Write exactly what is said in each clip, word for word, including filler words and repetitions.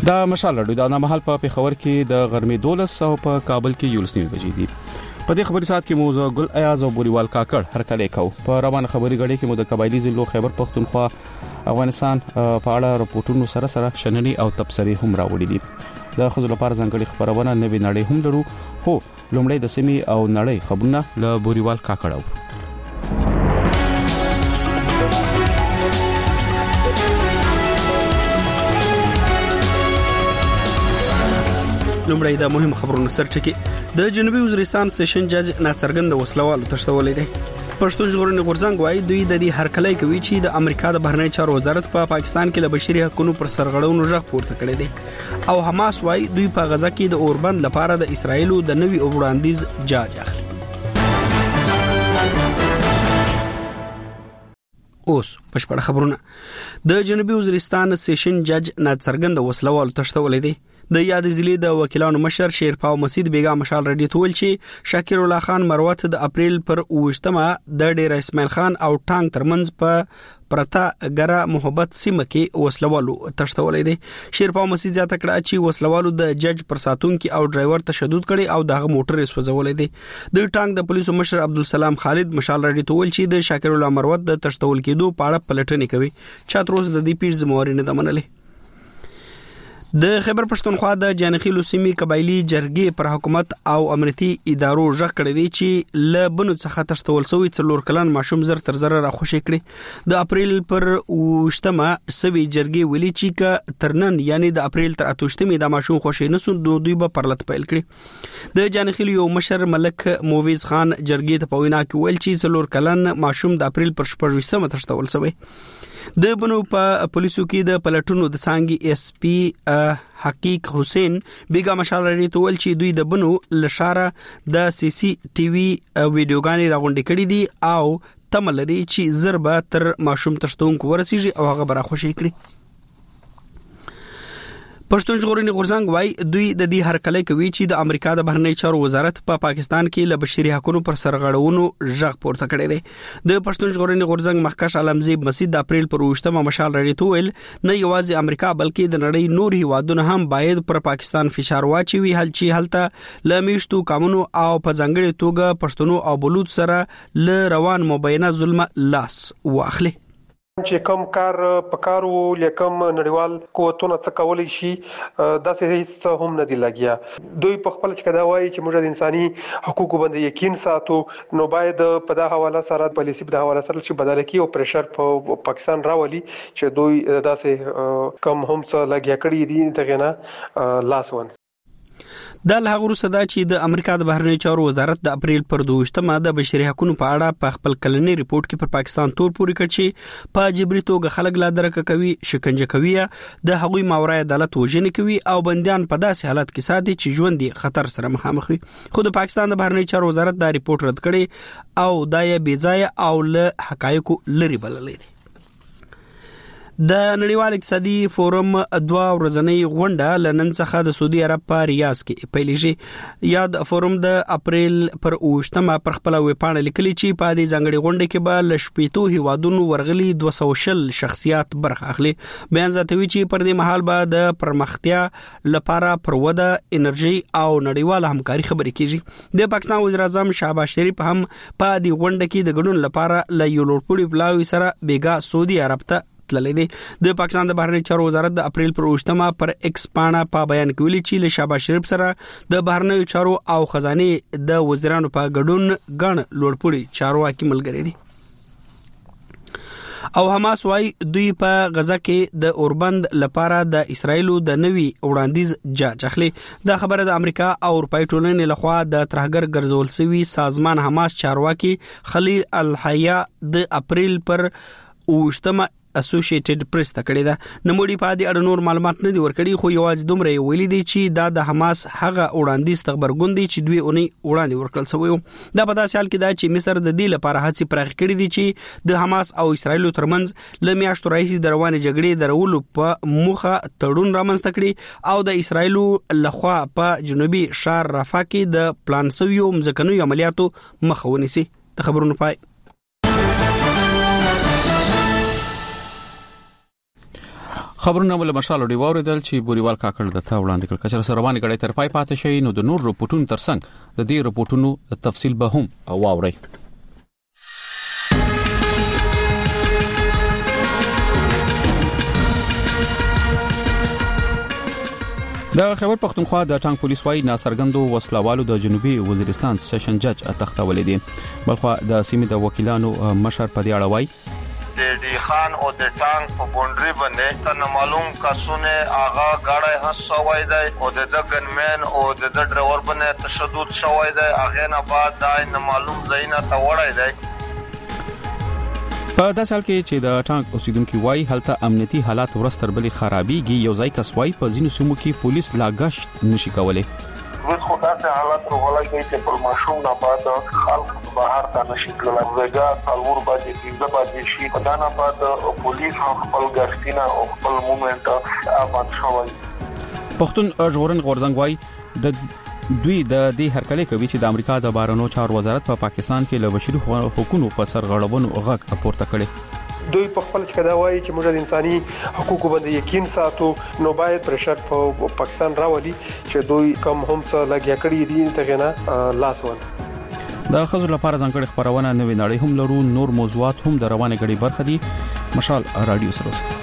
دا مشال لړ دا مهال په پیښور کې د غرمې دولس او په کابل کې یولس نیمه بجې دي. په دې خبري سات کې موضوع ګل ایاز او بوریوال کاکړ هر کله کو په روانه خبري غړي کې مو د قبایلی ضلع خیبر پختونخوا افغانستان په اړه راپورټونو سره سره شنني او تبصري هم راوړي دي. د خزل لپاره ځانګړي خبرونه نوې نړۍ هم لرو، خو لومړی د سیمې او نړۍ خبرونه له بوریوال کاکړ اورو. لومړی د مهم خبرونو سرټکی د جنوبي وزیرستان سیشن جج ناڅرګند وسلوالو تشتولې دي. پښتون ژغورنې غورځنګ وايي دوی د دې هرکلې کوي چې د امریکا د بهرنی چارو وزارت په پا پاکستان کې له بشري حقوقو پر سرغړونو ژغ پورته کړی دی او حماس وايي دوی په غزا کې د اوربند لپاره د اسرایلو د نوي وړاندیز جاج اخلي. اوس پښپړه خبرونه د جنوبي وزیرستان سیشن جج ناڅرګند وسلوالو تشتولې دي. د یاد ضلع د وکیلانو مشر شیرپاو مسید بیگا مشال رډی تول چې شاکر الله خان مروت د اپریل پر اوشتمه د ډیر اسماعیل خان او ټانک ترمنځ په پرتا ګره محبت سیمه کې وسلوالو تشتولې دي. شیرپاو مسید ځات کړه چې وسلوالو د جج پر ساتونکو او ډرایور تشدد کړي او دغه موټر یې سوځولې دي. د ټانک د پولیسو مشر عبدالسلام خالد مشال رډی تول چې د شاکر الله مروت د تشتول کېدو په اړه پلټنې کوي چې تر اوسه د دې پیښې ذمہواري نه منلې. د خیبر پښتونخوا د جانخیلو سیمې قبایلی جرګې پر حکومت او امنیتي ادارو ژغ کړی دی چې له بنو څخه تشتول شوی څلور کلن ماشوم زر تر زر را خوشی کړي. د اپریل پر اوشتمه سوي جرګې ویلي چې ک ترنن یعنی د اپریل تر اتوشتمه د ماشوم خوشی نسو دوی به پرلط پیل کړي. د جانخیلو یو مشر ملک موویز خان جرګې ته پوینا کې ویل چې څلور کلن ماشوم د اپریل پر شپږم تشتول شوی. د بنو په پولیسو کې د پلټونو د سانګي اس پی حقیق حسین بیگا مشال لري تول چې دوی د بنو لشاره د سی سی ټي وي ویډیوګانې راغونډې کړې دي او تملري چې ضربه تر ماشوم تشتونکو ورسیږي او هغه برا خوشي کړي. پښتون ژغورنې غورځنګ وايي دوی د دې هرکلې کوي چې د امریکا د بهرنی چارو وزارت په پا پاکستان کې له بشري حقوقو پر سرغړونو ژغ پورته کړی دی. د پښتون ژغورنې غورځنګ مخکښ عالمزیب مسید د اپریل پر اوشتمه مشال رډی تویل نه یوازې امریکا بلکې د نړۍ نور هیوادونه هم باید پر پاکستان فشار واچوي هل چې هلته لمیشتو قانونو او په ځنګړي توګه پښتنو او بلوچ سره ل روان مبینه ظلم لاس واخلي. چې کوم کار پکارو لیکم نړیوال قوتونه څه کولای شي داسې هیڅ هم نه دی لګیا. دوی په خپل چې دا وایي چې موږ د انساني حقوقو باندې یقین ساتو نو باید په دا حواله سره پالیسي په حواله سره چې بدل کی او پریشر په پاکستان راولي چې دوی داسې کم هم څه لګیا کړی دي دغه نه لاس ون. د له هغه وروسته دا چې د امریکا د بهرنی چارو وزارت د اپریل پر دوشتمه د بشري حقوقو په اړه په خپل کلنی ریپورت کې پر پاکستان تور پوري کړ چې په جبري توګه خلک لا درک کوي، شکنجه کوي، د هغوی ماورای عدالت وژنې کوي او بنديان په داسې حالت کې ساتي چې ژوند دي خطر سره مخامخ وي. خو د پاکستان د بهرنی چارو وزارت دا ریپورت رد کړي او دا یې بې ځای او له حقایقو لري بللې دي. د نړیوال اقتصادي فورم دوا ورځنۍ غونډه لنن څخه د سعودي عرب په ریاض کې پیلېږي. یاد فورم د اپریل پر اوشتمه پر خپل ویبپاڼه لیکلي چې په دې ځنګړې غونډه کې به لشپېتو هیوادونو ورغلي دوه سوه شل شخصیات برخه اخلي. بیان زیاتوي چې پر دې مهال به د پرمختیا لپاره پر وده انرژي او نړیوال همکاري خبرې کیږي. د پاکستان وزیر اعظم شهباز شریف هم په دې غونډه کې د ګډون لپاره ل یو لوړپوړي پلاوي سره بیګا سعودي عرب ته تللی دی. د پاکستان د بهرنی چارو وزارت د اپریل پر اوشتمه پر ایکس پاڼه په بیان کې ویلي چې له شهباز شریف سره د بهرنی چارو او خزانه د وزیرانو په ګډون غن لوړپوړي چارواکي ملګری دي. او حماس وايي دوی په غزا کې د اوربند لپاره د اسرایلو د نوي وړاندیز جاج اخلي. دا خبره د امریکا او اروپای ټولنې لخوا د ترهګر ګرځول شوی سازمان حماس چارواکي خلیل الحیا د اپریل پر اوشتمه اسوسییټډ پریس ته کړی ده. نموړي په دې اړه نور معلومات نه دي ورکړي خو یوازې دومره ویلي دي چې دا د حماس هغه وړاندیز خبرګون دي چې دوی اونۍ وړاندې ورکړل شوی. دا په داسې حال کې دا چې مصر د دې لپاره هڅې پراخ کړې دي چې د حماس او اسرایلو ترمنځ ل میاشتو راځي د روانې جګړې درولو په موخه تړون رامنځته کړي او د اسرایلو لخوا په جنوبي شار رفح کې د پلان شویو مځکنوي عملیاتو مخه ونیسي. د خبرونو پای. خبرونه ول مشال دی ووردل چې بوريوال کاکړ د تا وړاندې کړ کچره سروانې غړې تر پای پاتې شي نو د نور رپورټونو ترڅنګ د دې رپورټونو تفصیل به هم واوري. د خیبر پختونخوا د ټانګ پولیس وايي ناصرګندو وسلوالو د جنوبي وزیرستان سیشن جج تختولې دي. بلخو د سیمې د وکیلانو مشر په دې اړه وايي د ډی خان او د ټانګ په بونډري باندې ته معلوم کسونه آغا غاړه حسوي دی او د ګنمن او د ډرایور باندې تشدد شوی دی اغه نه بعد دای نه معلوم زینا ته وړای دی. په داسې حال کې چې د ټانک اوسیدونکو وايي هلته امنیتي حالات ورستر بلی خرابيږي یو ځای کسوای په ځینو سیمو کې پولیس لاګشت نشي کولای. اوس خو داسې حالات راغلي دي چې په ماشوم نه بعد خلک بهر ته نشي تللی وګا څلور باندې کیږي باندې شي په دانه بعد پولیس هم خپل ګشتینه او خپل موومېنټ آباد شوی. پښتون ژغورن غورزنګ وايي د دوی د دې هرکلی کوي چې د امریکا د بارنو چارو وزارت په پا پاکستان کې له بشري حقوقو په سرغړونو غږ راپورته کړي. دوی په خپل کې دا وایي چې موږ د انساني حقوقو باندې یقین ساتو نو باید پرشر په پاکستان راولي چې دوی کم هم څه لګیا کړی دي ته نه لاس ول. د خزر لپاره ځانګړي خبرونه نوې نړۍ هم لرو. نور موضوعات هم د روانه غړي برخه دي. مشال رادیو سره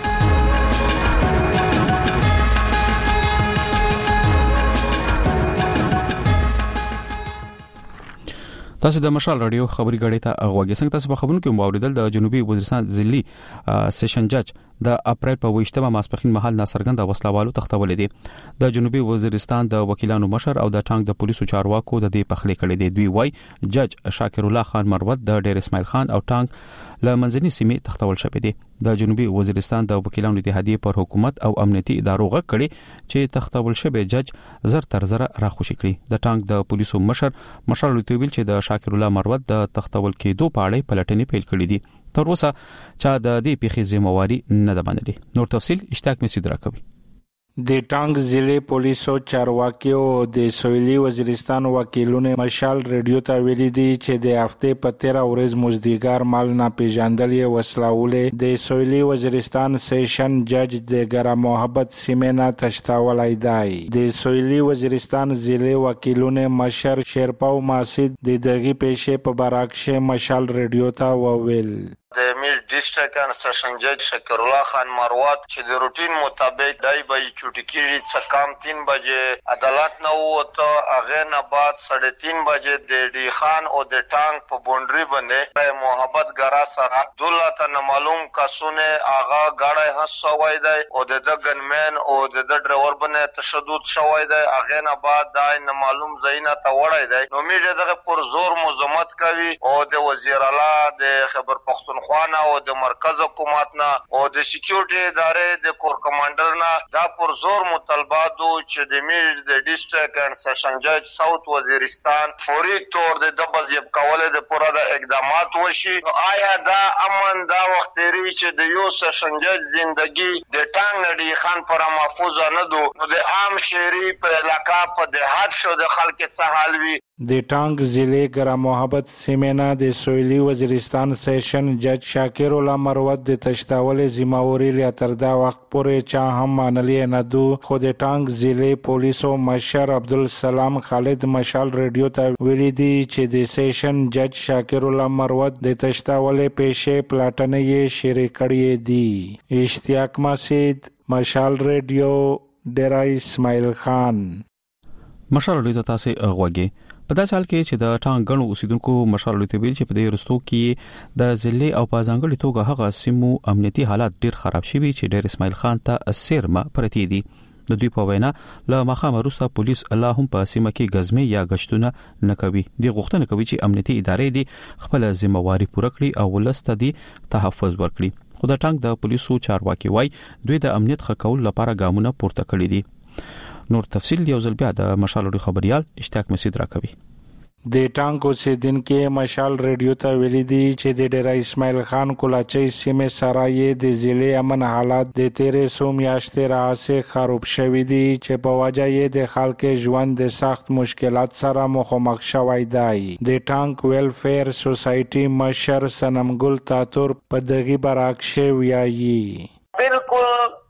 تاسو د مشال رادیو خبري غړې ته اغوږی څنګه تاسو په خبرونو کې موریدل د جنوبي وزیرستان ضلعي سیشن جج د اپریل په ویشتمه ماسپخین مهال ناصرګند وسلوالو تختولې دي. د جنوبي وزیرستان د وکیلانو مشر او د ټانګ د پولیسو چارواکو د دې پخلي کړي دي. دوی وايي جج شاکر الله خان مروت د ډیر اسماعیل خان او ټانګ له منځني سیمې تختول شوی دي. د جنوبي وزیرستان د وکیلانو اتحادیه پر حکومت او امنیتي ادارو غږ کړي چې تختول شوی جج زر تر زر راخوشي کړي. د ټانګ د پولیسو مشر مشر لوتویل چې د شاکر الله مروت د تختول کېدو په اړه پلټنې پیل کړې دي. تر اوسه چا د دې پیښې ذمہواری نه ده منلې. نور تفصیل اشتاق می سیدرا کوي. د ټانګ ضلع پولیسو چارواکیو د سویلي وزیرستان وکیلونو مشال رادیو ته ویلي دي چې د هفته په تیره ورځ مزدګار مال نه پیژندلې وسلهولې د سویلي وزیرستان سیشن جج د ګرا محبت سیمنا تشتاولای دی. د سویلي وزیرستان ضلع وکیلونو مشر شیرپاو ماسید د دغه پیښې په برعکس مشال رادیو ته وویل د میش ډیسټریکټ ان سیشن جج شکر الله خان مروت چې د روټین مطابق دای به چوټی کیږي څه کام تین بجې عدالت نه وته اغه نه بعد ساڑھے تین بجې د ډی خان او د ټانګ په بونډري باندې محبت ګرا سره عبدالله ته معلوم کسونه اغه غاړه حسوي دی او د ګنمن او د ډرایور باندې تشدد شوی دی اغه نه بعد دای نه معلوم زینا ته وړای دی. نو میډیا دغه پر زور مزمت کوي او د وزیر اعلی د خبر پختون خوانا او د مرکز حکومت نه او د سکیورټي ادارې د کور کمانډر نه دا پر زور مطالبات چې د میج د ډیسټریکټ ان سیشن جج ساوث وزیرستان فوري تور د دبل یب کوله د پوره د اقدامات وشي. آیا دا امن دا وخت لري چې د یو سیشن جج ژوندۍ د ټانګ نډي خان پر محفوظ نه دو نو د عام شهري په علاقہ په دهات شو د خلک څه حال وي. د ټانګ ضلع ګرا محبت سیمنا د سویلي وزیرستان سیشن جج شاکر الله مروت د تشتاولې ذمہواری لري تر دا وخت پورې چا هم منلې نه دو. خو د ټانګ ضلع پولیسو مشر عبدالسلام خالد مشال رادیو ته ویلي دي چې د سیشن جج شاکر الله مروت د تشتاولې پیښې پلاټنې یې شریک کړې دي. اشتیاق مسید مشال رادیو ډیرا اسماعیل خان. مشال رادیو تاسو غوږی په داسې حال کې چې د ټانګ غنو اوسیدونکو مشال رادیو ویل چې په دې رستو کې د ضلع او په ځانګړي توګه هغه سیمو امنیتي حالات ډیر خراب شوي چې ډیر اسماعیل خان ته سیرمه پرتی دي. د دوی په وینا له مخامه روسا پولیس الله هم په سیمه کې غزمه یا غشتونه نه کوي. دی غوښتنه کوي چې امنیتي ادارې دي خپل ذمہواری پوره کړي او ولسته دي تحفظ ورکړي. خو د ټانګ د پولیسو چارواکي وای دوی د امنیت خکول لپاره ګامونه پورته کړي دي. نور تفصیل یو ځل بیا د مشال رادیو خبريال اشتاق مسید راکوي. د ټانګ اوسیدونکو مشال رادیو ته ویلي دي چې د ډیرا اسماعیل خان کولاچي سیمه سرای د ضلع امن حالات د تیرې سو میاشتې راځي خراب شوې دي چې په وجه یې د خلکو ژوند د سخت مشکلات سره مخامخ شوی دی. د ټانګ ویلفیر سوسایټي مشر سنمګل تاتور په دغه برعکس ویایي بالکل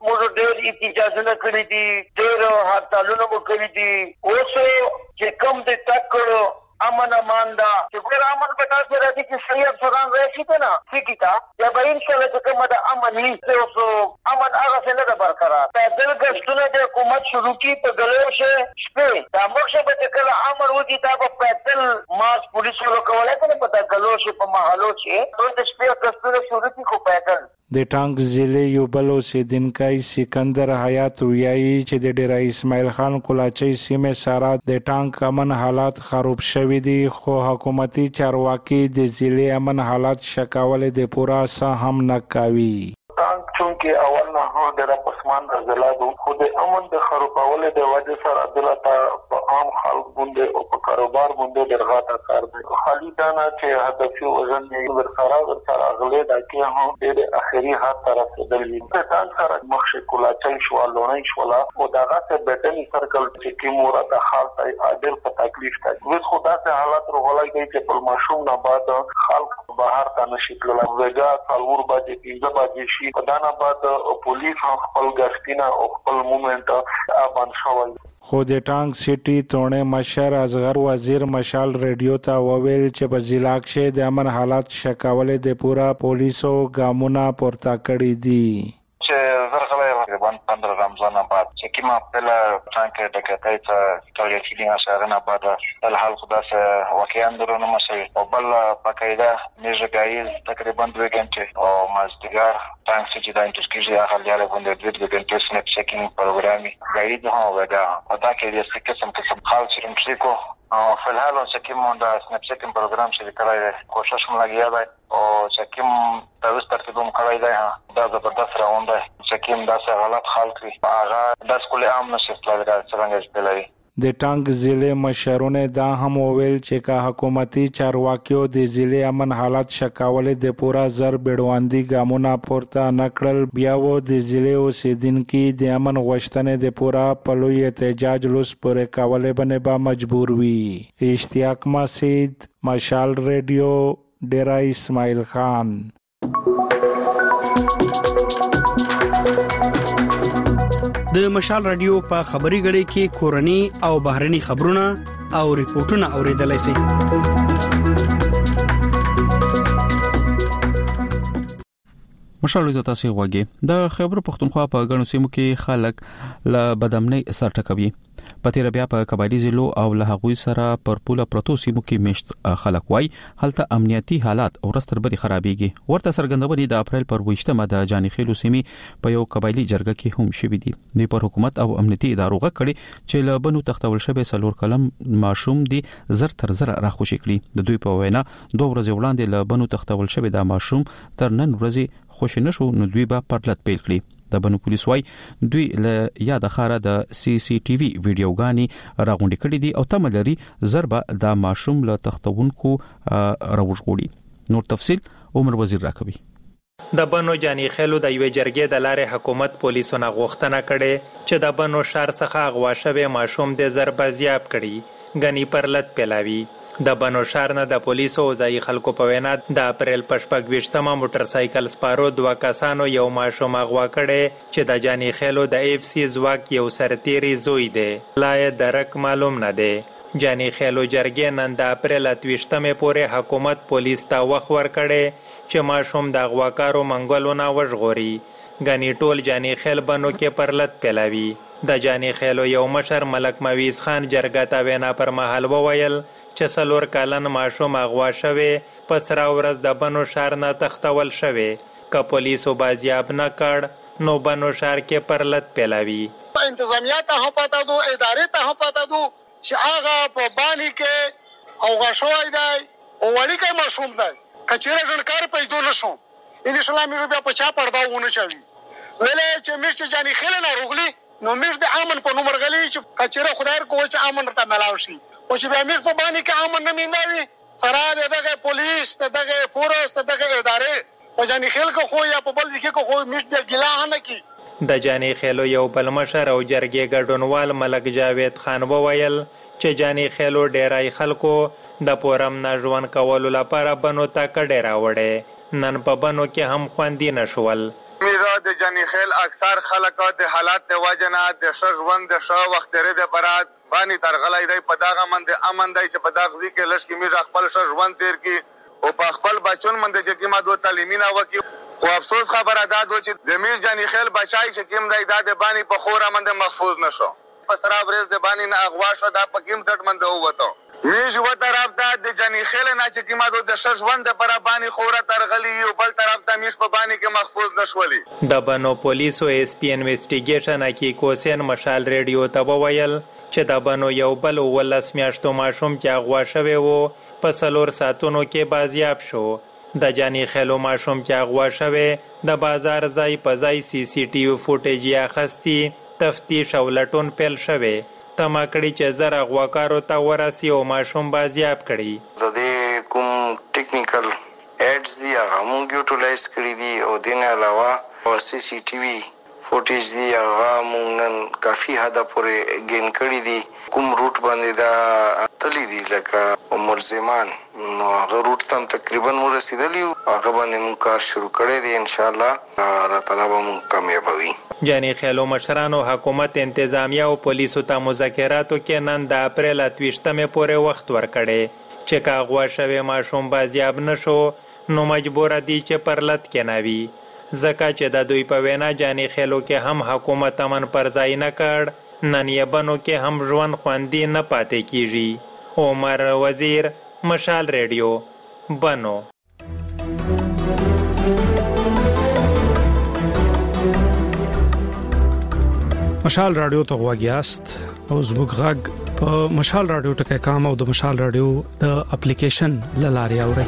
موږ ډېر احتجاجونه کړی دي، ډېر هړتالونه مو کړی دي. اوس چې کوم د تکړه امن امان دا چې ګور امن په تاسو راځي چې صحیح افسران راشي کنه ټیک تا یا به ان شاء الله چې کومه د امن هي اوس امن هغه څنګه د برقرار په دل غشتونه د حکومت شروع کی په ګلو شه شپه دا مخشه به کله امن ودی دا په دل ماس پولیسو لکولای کنه په ګلو شه په محلو چې نو د شپه غشتونه شروع کی کو پیدل. د ټانک ضلع یو بل اوسیدونکی سکندر حیات ویایي چې د ډیره اسماعیل خان کولاچي سیمه سره د ټانک امن حالات خراب شوي دي، خو حکومتي چارواکي د ضلع امن حالات شکاول د پورا څه هم نه کوي. ټانک چونکه اول نه هو د پسمان غزلادو خو د امن د خرابولو د وجه سره عدالت په عام خلک باندې او په کاروبار باندې درغاته کار دی. خالي دانا چې هدف یو ځن یې ورسره ورسره غلې دا کې هم د اخري حد طرف درلي په ټانک سره مخشه کولاچي شو لونای شو لا او داغه ته بټنی سرکل چې کی مورا د خاص عادل په تکلیف ته وس خدا ته حالات روغلای دی چې په ماشوم نه بعد خلک بهر ته نشي تللی. وګا څلور باندې پنځه باندې شي په دانا بعد پولیس خپل غشتینا او خپل مومنټ ابان شوی. خو د ټانک سیټي تونه مشر اصغر وزیر مشال ریډیو ته وویل چې په ضلع کې د امن حالات شکاول د پورا پولیسو ګامونه پورته کړی دي. چې زرغله تقریبا پندرہ رمضان بعد چې کیما پهلا ټانک د کتای ته تاریخي دي اشاره بعد الحال خدا سه واقعا درونه مشه او بل پکایدا میژګایز تقریبا دوه غنټه او مازدیګر ټانک چې د انټرکیږي هغه لاره باندې دوه غنټه سنپ چیکینګ پروګرامي غاید هو ودا ادا کې د سکه قسم خال چې مشکو او فلحال چې کوم د سنپ چیکینګ پروګرام چې کړای کوشش مو لګیا دی او چې کوم تاسو ترتیبوم کړای دی دا زبردست راوند دی چې کوم داسې حالات خلک وي هغه د سکول عام نشي تللی څنګه چې د ټانک ضلع مشرونه دا هم وویل چې کا حکومتي چارواکیو د ضلع امن حالات شکاول د پورا زر بیړواندي ګامونه پورته نکړل، بیا و د ضلع اوسیدونکو د امن غوښتنې د پورا پلوي احتجاج لوس پورې کولې باندې به مجبور وي. اشتیاق مسعود، مشال ریډیو، ډیرا اسماعیل خان. د مشال رادیو په خبري غړي کې کورني او بهرني خبرونه او ریپورتونه اوریدلای شئ. مشال د تاسو غوږی د خیبر پختونخوا په غنو سیمو کې خلک ل بدامنۍ سر ټکوي. پتیر بیا په قبایلی ضلعو او له هغوی سره پر پوله پروتو سیمو کې مشت خلک وای هلته امنیتي حالات ورستر بری خرابېږي. ورته سرګندونې د اپریل پر ویشتمه د جانی خېلو سیمې په یو قبایلی جرګه کې هم شوې دي. د پر حکومت او امنیتي ادارو غږ کړي چې له بنو تختول شوی سلور کلم ماشوم دی زر تر زر راخوشي کړي. د دوی په وینا دوه ورځې وړاندې له بنو تختول شوی د ماشوم تر نن ورځې خوش نشو نو دوی به پرلط پیل کړي. د بنو پولیس وای دوی له یاد خاره د سی سی ټي وي ویډیوګانی راغونډې کړې دي او تم لري ضربه د ماشوم له تختونکو راوښغوړي. نور تفصيل عمر وزیر راکوي. د بنو جانی خېلو د یو جرګې د لارې حکومت پولیسونه غوښتنه کړي چې د بنو شهر څخه اغوا شوی ماشوم د ضربه زیاب کړي غنی پرلط پیلاوي. د بنو شهر نه د پولیسو ځای خلکو په وینا د اپریل پښپګ وشتمه موټر سایکل سپارو دوه کسانو یو ماشوم اغوا کړي چې د جانی خېلو د اف سی زواک یو سرتيري زوی دی. لای درک معلوم نه دی. جانی خېلو جرګې نن د اپریل اتوشتمه پورې حکومت پولیس ته وخت ورکړي چې ماشوم د اغواکارو منګولونه وژغوري. غنی ټول جانی خېل بنو کې پرلط پیلاوي. د جانی خېلو یو مشر ملک مویز خان جرګه ته وینا پر مهال وویل چې سلور کالن ماشوم اغوا شوی پس را ورځ د بنو شهر نه تختول شوی که پولیسو بازیاب نه کړ نو بنو شهر کې پرلط پیلاوي. انتظامیه ته هم پاته دو ادارې ته هم پاته دو چې هغه په بانی کې اوغا شوی دی او وړي کې ماشوم دی کچېره ژوندکار پیدا نشو ان شاء الله مې بیا په چا پردا ونه چوي ولې چې مې جانی خېل نه روغلي نو مې د امن په نومر غلي چې کچېره خدای کو چې امن ته ملاوي شي او چې بیا مې په باندې کې امن نه میناوي سره دغه پولیس دغه فورس دغه ادارې او جانی خېل کو خو یا په بل ځکه کو خو مې بیا ګلا نه کی. د جانی خېلو یو بل مشر او جرګې ګډونوال ملک جاوید خان وویل چې جانی خېلو ډېرای خلکو د پورم نه ژوند کولو لپاره بنو ته کډې راوړې. نن په بنو کې هم خوندې نشول. میرا د جانی خیل اکثر خلک د حالات د وجنه د شژوند د شو وخت لري د برات باندې ترغلای دی په داغه من د امن دی چې په داغزي کې لښ کې میرا خپل شژوند تیر کی او په خپل بچون من د چې ما دو تعلیمینا وکي خو افسوس خبره ده چې د میر جانی خیل بچای چې کیم دی د باندې په خوره من د محفوظ نشو په سراب ریز د باندې نه اغوا شو د پکیم څټ من د وته میج و طرف ته د جنی خیل نه چې کیما د شژوند پر باندې خوره ترغلی او بل طرف ته میش په باندې کې محفوظ نشولي د بنو پولیسو اس پی انویسټیګیشن کی کوسین مشال ریډیو ته ویل چې د بنو یو بل ولس میاشتو ماشوم چې اغوا شوی وو په سلور ساتونو کې بازیاب شو د جنی خیلو ماشوم چې اغوا شوی د بازار ځای په ځای سی سی ټي وي فوټیج یا خستی تفتیش او لټون پیل شوی تما کړي چې زر غواکارو ته ورسي او ماشوم بازیاب کړي د دې کوم ټیکنیکل ایډز دی هغه موږ یوټیلایز کړی دي او دین علاوه سی سی ټي وي فوټیج دی هغه موږ نن کافي حد پورې ګین کړی دي کوم روټ باندې دا تللی دي لکه ملزمان نو هغه روټ ته تقریبا ورسېدلی هغه باندې موږ کار شروع کړی دی ان شاء الله الله تعالی به موږ کامیابوي جانی خیلو مشرانو حکومت انتظامیه او پولیسو ته مذاکراتو کې نن د اپریل اتویشتمې پورې وخت ورکړی چې کاغوا شوی ماشوم بازیاب نشو نو مجبور دي چې پرلط کې ناوي ځکه چې د دوی په وینا جانی خیلو کې هم حکومت امن پر ځای نه کړ نن یې بنو کې هم ژوند خوندي نه پاتې کیږي عمر وزیر مشال ریډیو بنو مشال رادیو ته غواګیاست او زموږ غږ په مشال رادیو ټکي کام او د مشال رادیو د اپلیکیشن لاري اوري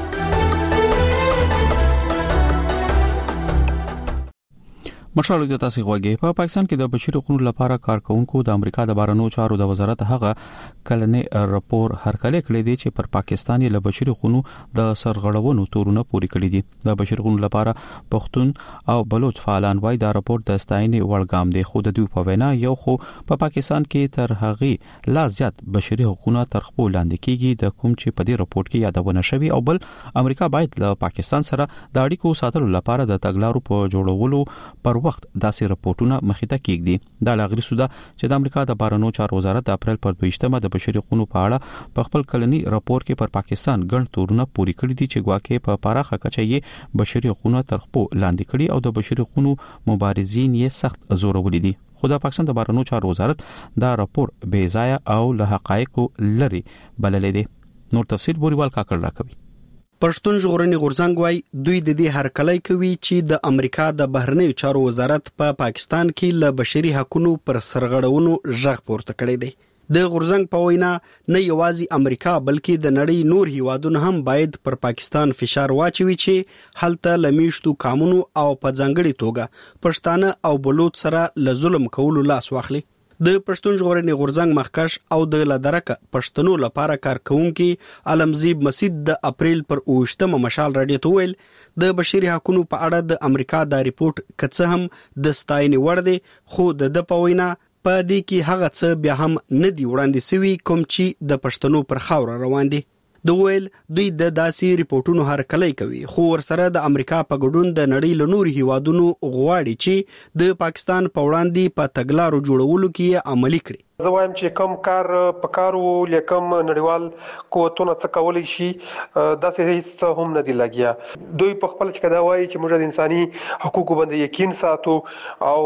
مشال د تاسو غوږی په پاکستان کې د بشري حقوقو لپاره کارکونکو د امریکا د بهرنیو چارو د وزارت هغه کلنې راپور هرکله کړی دی چې پر پاکستاني له بشري حقوقو د سرغړونو تورونه پوری کړی دي د بشري حقوقو لپاره پښتون او بلوچ فعالان وایي دا راپور د ستاینې وړ ګام دی خو د دوی په وینا یو خو په پاکستان کې تر هغه لا زیات بشري حقوقو تر خپل لاندې کیږي د کوم چې په دې راپور کې یادونه شوی او بل امریکا باید له پاکستان سره د اړیکو ساتلو لپاره د تګلارو په جوړولو پر وخت داسې راپورټونه مخې ته کېږي دا لاغري سودا چې د امریکا د بهرنیو چارو وزارت د اپریل پر دویشتمه د بشري حقوقو په اړه په خپل کلنی راپور کې پر پاکستان ګڼ تورونه پوری کړی دي چې ګواکې په پراخه کچه یې بشري حقوقو تر خپل لاندې کړي او د بشري حقوقو مبارزین یې سخت زورولي دي خو د پاکستان د بهرنیو چارو وزارت دا راپور بې ځای او له حقایقو لري بللې دي نور تفصیل بوریوال کاکړ راکوي پښتون ژغورنې غورځنګ وايي دوی د دې هرکلی کوي چې د امریکا د بهرنیو چارو وزارت په پا پاکستان کې له بشري حقوقو پر سرغړونو ژغ پورته کړی دی د غورځنګ په وینا نه یوازې امریکا بلکې د نړۍ نور هیوادونه هم باید پر پاکستان فشار واچوي چې هلته لمیشتو قانونو او په ځانګړي توګه پښتانه او بلوچ سره له ظلم کولو لاس واخلي د پښتون ژغورنې غورځنګ مخکښ او د لدرکه پښتنو لپاره کارکونکي علمزیب مسید د اپریل پر اوشتمه مشال رادیو ته ویل د بشري حقوقو په اړه د امریکا د ریپورت کڅه هم د ستاینې وړ دی خو د پوینا په دې کې هغه څه بیا هم نه دی وړاندې سوي کوم چې د پښتنو پر خاور روان دي د ویل دوی د داسې ریپورتونو هرکلی کوي خو ورسره د امریکا په ګډون د نړۍ له نورو هیوادونو غواړي چې د پاکستان په وړاندې په تګلارو جوړولو کې عملي کړي زه وایم چې کوم کار پکارو لیکم نړیوال قوتونه څه کولای شي داسې هیڅ هم نه دی لګیا دوی په خپل کې دا وایي چې موږ د انساني حقوقو باندې یقین ساتو او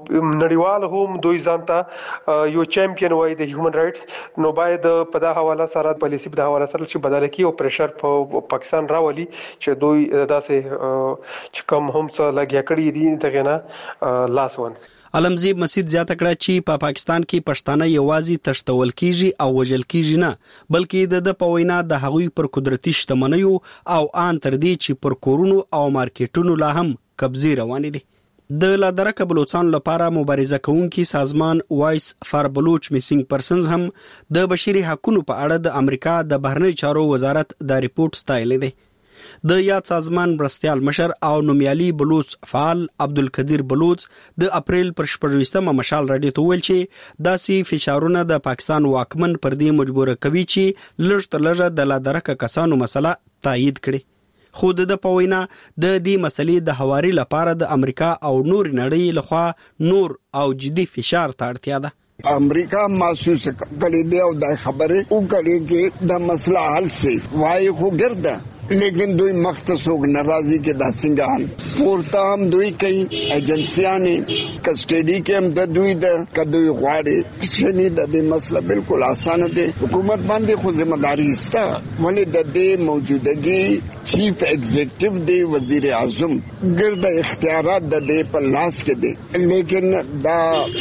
نړیوال هم دوی ځانته یو چمپیون وایي د هیومن رائټس نو باید په دا حواله سره پالیسی په دا حواله سره چې بدل کی او پریشر په پاکستان راولي چې دوی داسې چې کوم هم څه لګیا کړی دي دغه نه لاس ونس علمزیب مسید زیاته کړه چې په پاکستان کې پښتانه یوازې تشتول کیږي او وجل کیږي نه بلکې د په وینا د هغوی پر قدرتي شتمنیو او ان تر دې چې پر کورونو او مارکیټونو لا هم قبضه روان دي د لادرکه بلوچستان لپاره مبارزه کوونکي سازمان وایس فار بلوچ میسینګ پرسنز هم د بشري حقوقو په اړه د امریکا د بهرنیو چارو وزارت د ریپورت ستایل دي د یاد سازمان برستیال مشر او نومیالي بلوچ فعال عبدالقدیر بلوچ د اپریل پر شپږویشتمه مشال رادیو ته ویل چې داسې فشارونه د پاکستان واکمن پر دې مجبور کوي چې لږ تر لږه د لادرکه کسانو مسله تایید کړي خو د پوینا د دې مسلې د حواري لپاره د امریکا او نور نړۍ لخوا نور او جدي فشار ته اړتیا ده. امریکا محسوس کړي دی او د خبره وکړي کې د مسله حل سي وای خو ګرځي لیکن دوی مختصوق ناراضی کے دا سنگان پورتا ہم دوی کئی ایجنسیاں کسٹڈی کے ہم دا دوی دا کدوی غواری شنی دا دی مسئلہ بالکل آسان دے حکومت باندې خو ذمہ داری استا ولی دا دی موجودگی چیف ایگزیکٹیو دی وزیر اعظم گرد اختیارات دا دی پر لاس کے دے لیکن دا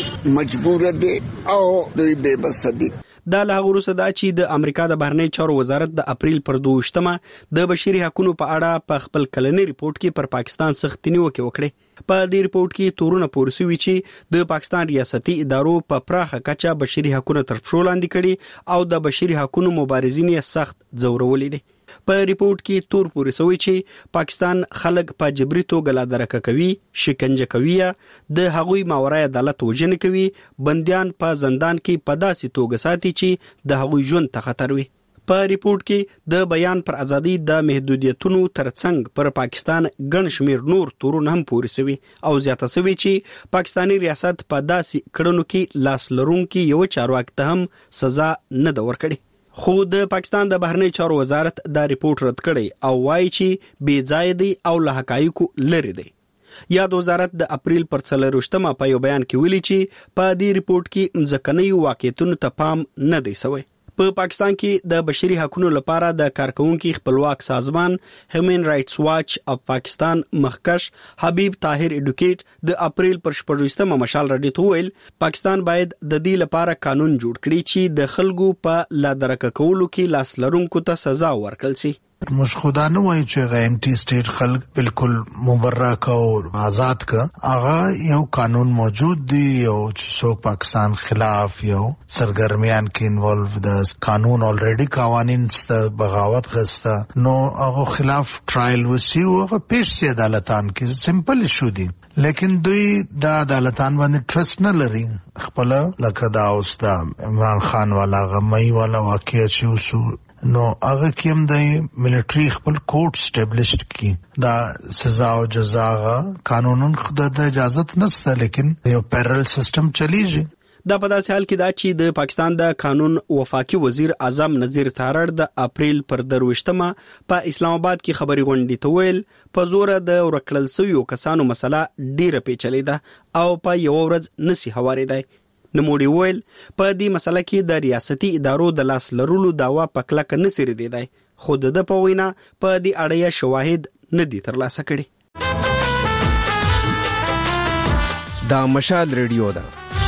مجبور دی او دوی بے بس دی. دا لا وروسته دا چې د امریکا د بهرنی چارو وزارت د اپریل پر دوشتمه د بشري حقوقو په اړه په خپل کلنی ریپورت کې پر پاکستان سخت نیوکه وکړه. په دې ریپورت کې تورونه پورسوي چې د پاکستان ریاستي ادارو په پراخه کچه بشري حقوقو تر پښو لاندې کړي او د بشري حقوقو مبارزین یې سخت ځورولې دي. په ریپورت کې تور پورسوي چې پاکستان خلک په جبري توګه لا درکه کوي، شکنجه کوي، د هغوی ماورای عدالت وجنه کوي، بنديان په زندان کې په داسې توګه ساتي چې د هغوی ژوند ته خطر وي. په ریپورت کې د بیان پر ازادي د محدودیتونو ترڅنګ پر پاکستان ګڼ شمیر نور تورونه هم پورسوي او زیاته سوي چې پاکستانی ریاست په داسې کړنو کې لاس لرونکي یو چارواکي ته هم سزا نه ده ورکړي. خو د پاکستان د بهرنی چارو وزارت دا ریپورت رد کړي او وایي چې بې ځای دی او له حقایقو لري دی. یاد وزارت د اپریل پر څلرویشتمه په یو بیان کې ویلي چې په دې ریپورت کې مځکنیو واقعیتونو ته پام نه دی شوی. په پاکستان کې د بشري حقوقو لپاره د کارکونکو خپلواک سازمان هیومن رائټس واچ اف پاکستان مخکش حبیب طاهر اډوکیټ د اپریل پر شپږمه مشال راډیو ته ویل پاکستان باید د دې لپاره قانون جوړ کړي چې د خلکو په لادرکه کولو کې لاس لرونکو ته سزا ورکړل شي. مش خدا نه وای چې غینټي سټیټ خلک بالکل مبرک او آزاد کا هغه یو قانون موجود دی او چې پاکستان خلاف یو سرګرمیان کې انوالو د قانون الریډي قوانین ست بغاوت غستا نو هغه خلاف ټرایل وسی او پیش سي عدالتان کې سمپل شو دي لیکن دوی د عدالتان باندې ټرست نه لري. خپل لکه دا اوس د عمران خان والا غمي والا واقعي چې وسو نو هغه کوم د ملټری خپل کوډ سټابلیشډ کی دا سزا او جزا قانونن خدای د اجازه نشته لیکن یو پیرل سیستم چلیږي. دا په داسې حال کې دا چې د پاکستان د قانون وفاقي وزیر اعظم نذیر تارړ د اپریل پر درويشتمه په اسلام آباد کې خبري غونډې ته ویل په زور د ورکړل شویو کسانو مسله ډیره پیچلې ده او په یو ورځ نسی هوارېدای. نموړي ویل په دې مسله کې د ریاستي ادارو د لاس لرلو داوا پکلک نه سری دی دی خو د په وینا په دې اړه شواهد نه دي ترلاسه کړي. دا مشال ریډیو ده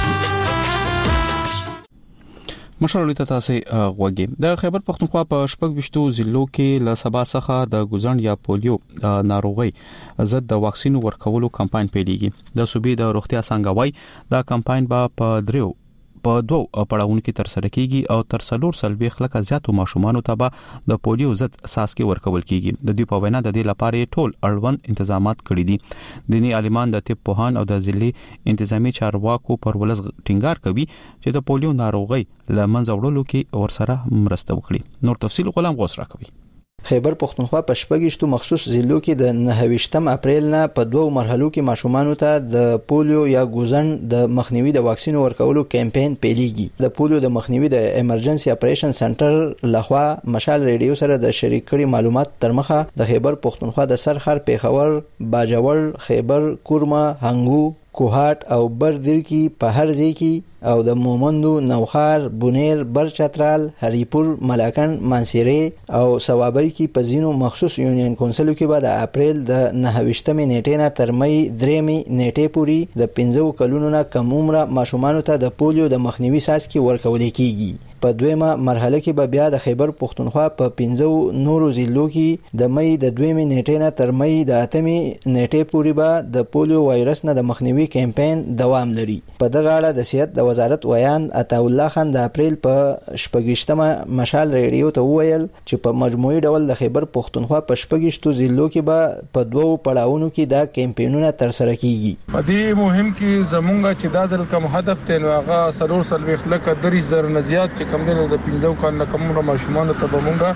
مشال ته تاسو غوږی د خیبر پختونخوا په شپږ وشتو ضلعو کې ل سبا څخه د ګوزن یا پولیو ناروغي ضد د واکسین ورکولو کمپاین پیلېږي. د صوبې د روغتیا څنګه وای دا کمپاین به په دریو په دوه پړاوونو کې تر سره کیږي او تر څلور سلوي خلک زیاتو ماشومان ته به د پولیو ضد ساسکي ورکول کیږي. د دې په وینا د دې لپاره ټول اړوند تنظیمات کړي دي. دینی عالمان د طب پوهان او د ضلعي انتظامی چارواکو پر ولز ټینګار کوي چې د پولیو ناروغي لمنځه وړلو کې ورسره مرسته وکړي. نور تفصیل غلام غوس راکوي. خیبر پختونخوا په شپږشتو مخصوص ضلعو کې د نهه اپریل نه په دوه مرحلو کې ماشومان ته د پولیو یا ګوزن د مخنیوي د واکسین ورکولو کمپاین پیلېږي. د پولیو د مخنیوي د ایمرجنسي اپریشن سنټر لخوا مشال ریډیو سره د شریک کړي معلومات ترمخه د خیبر پختونخوا د سرخر پیښور باجوړ خیبر کورما هنګو کوهات او بردر کې په هر ځای کې او د مومندو نوخار بونیر برچترال هریپور ملاکن منصيري او ثوابي کې په زینو مخصوص یونین کونسلو کې به د اپریل د نهه نیټې نه تر مې درېمې نیټې پوري د پنځو کلونو نه کم عمره ماشومان ته د پولیو د مخنیوي ساسکي ورکول کیږي. په دویمه مرحله کې به بیا د خیبر پختونخوا په پنځو نورو ضلعو کې د مې د دویمې نیټې نه تر مې د اتمې نیټې پوري به د پولیو وایرس نه د مخنیوي کمپاین دوام لري. په دغه اړه د صحت د وزارت ویان عطا الله خان د اپریل په شپږشتمه مشال ریډیو ته وویل چې په مجموعي ډول د خیبر پختونخوا په شپږشتو ضلعو کې به په دوو پړاوونو کې دا کمپاینونه تر سره کیږي. په دې مهم کې زمونږ چې دا ځل کوم هدف ته نو هغه سلور سلويخ لکه درې زر نه زیات چې کم دنه د پنځو کال نه کومه ماشومان ته به مونږه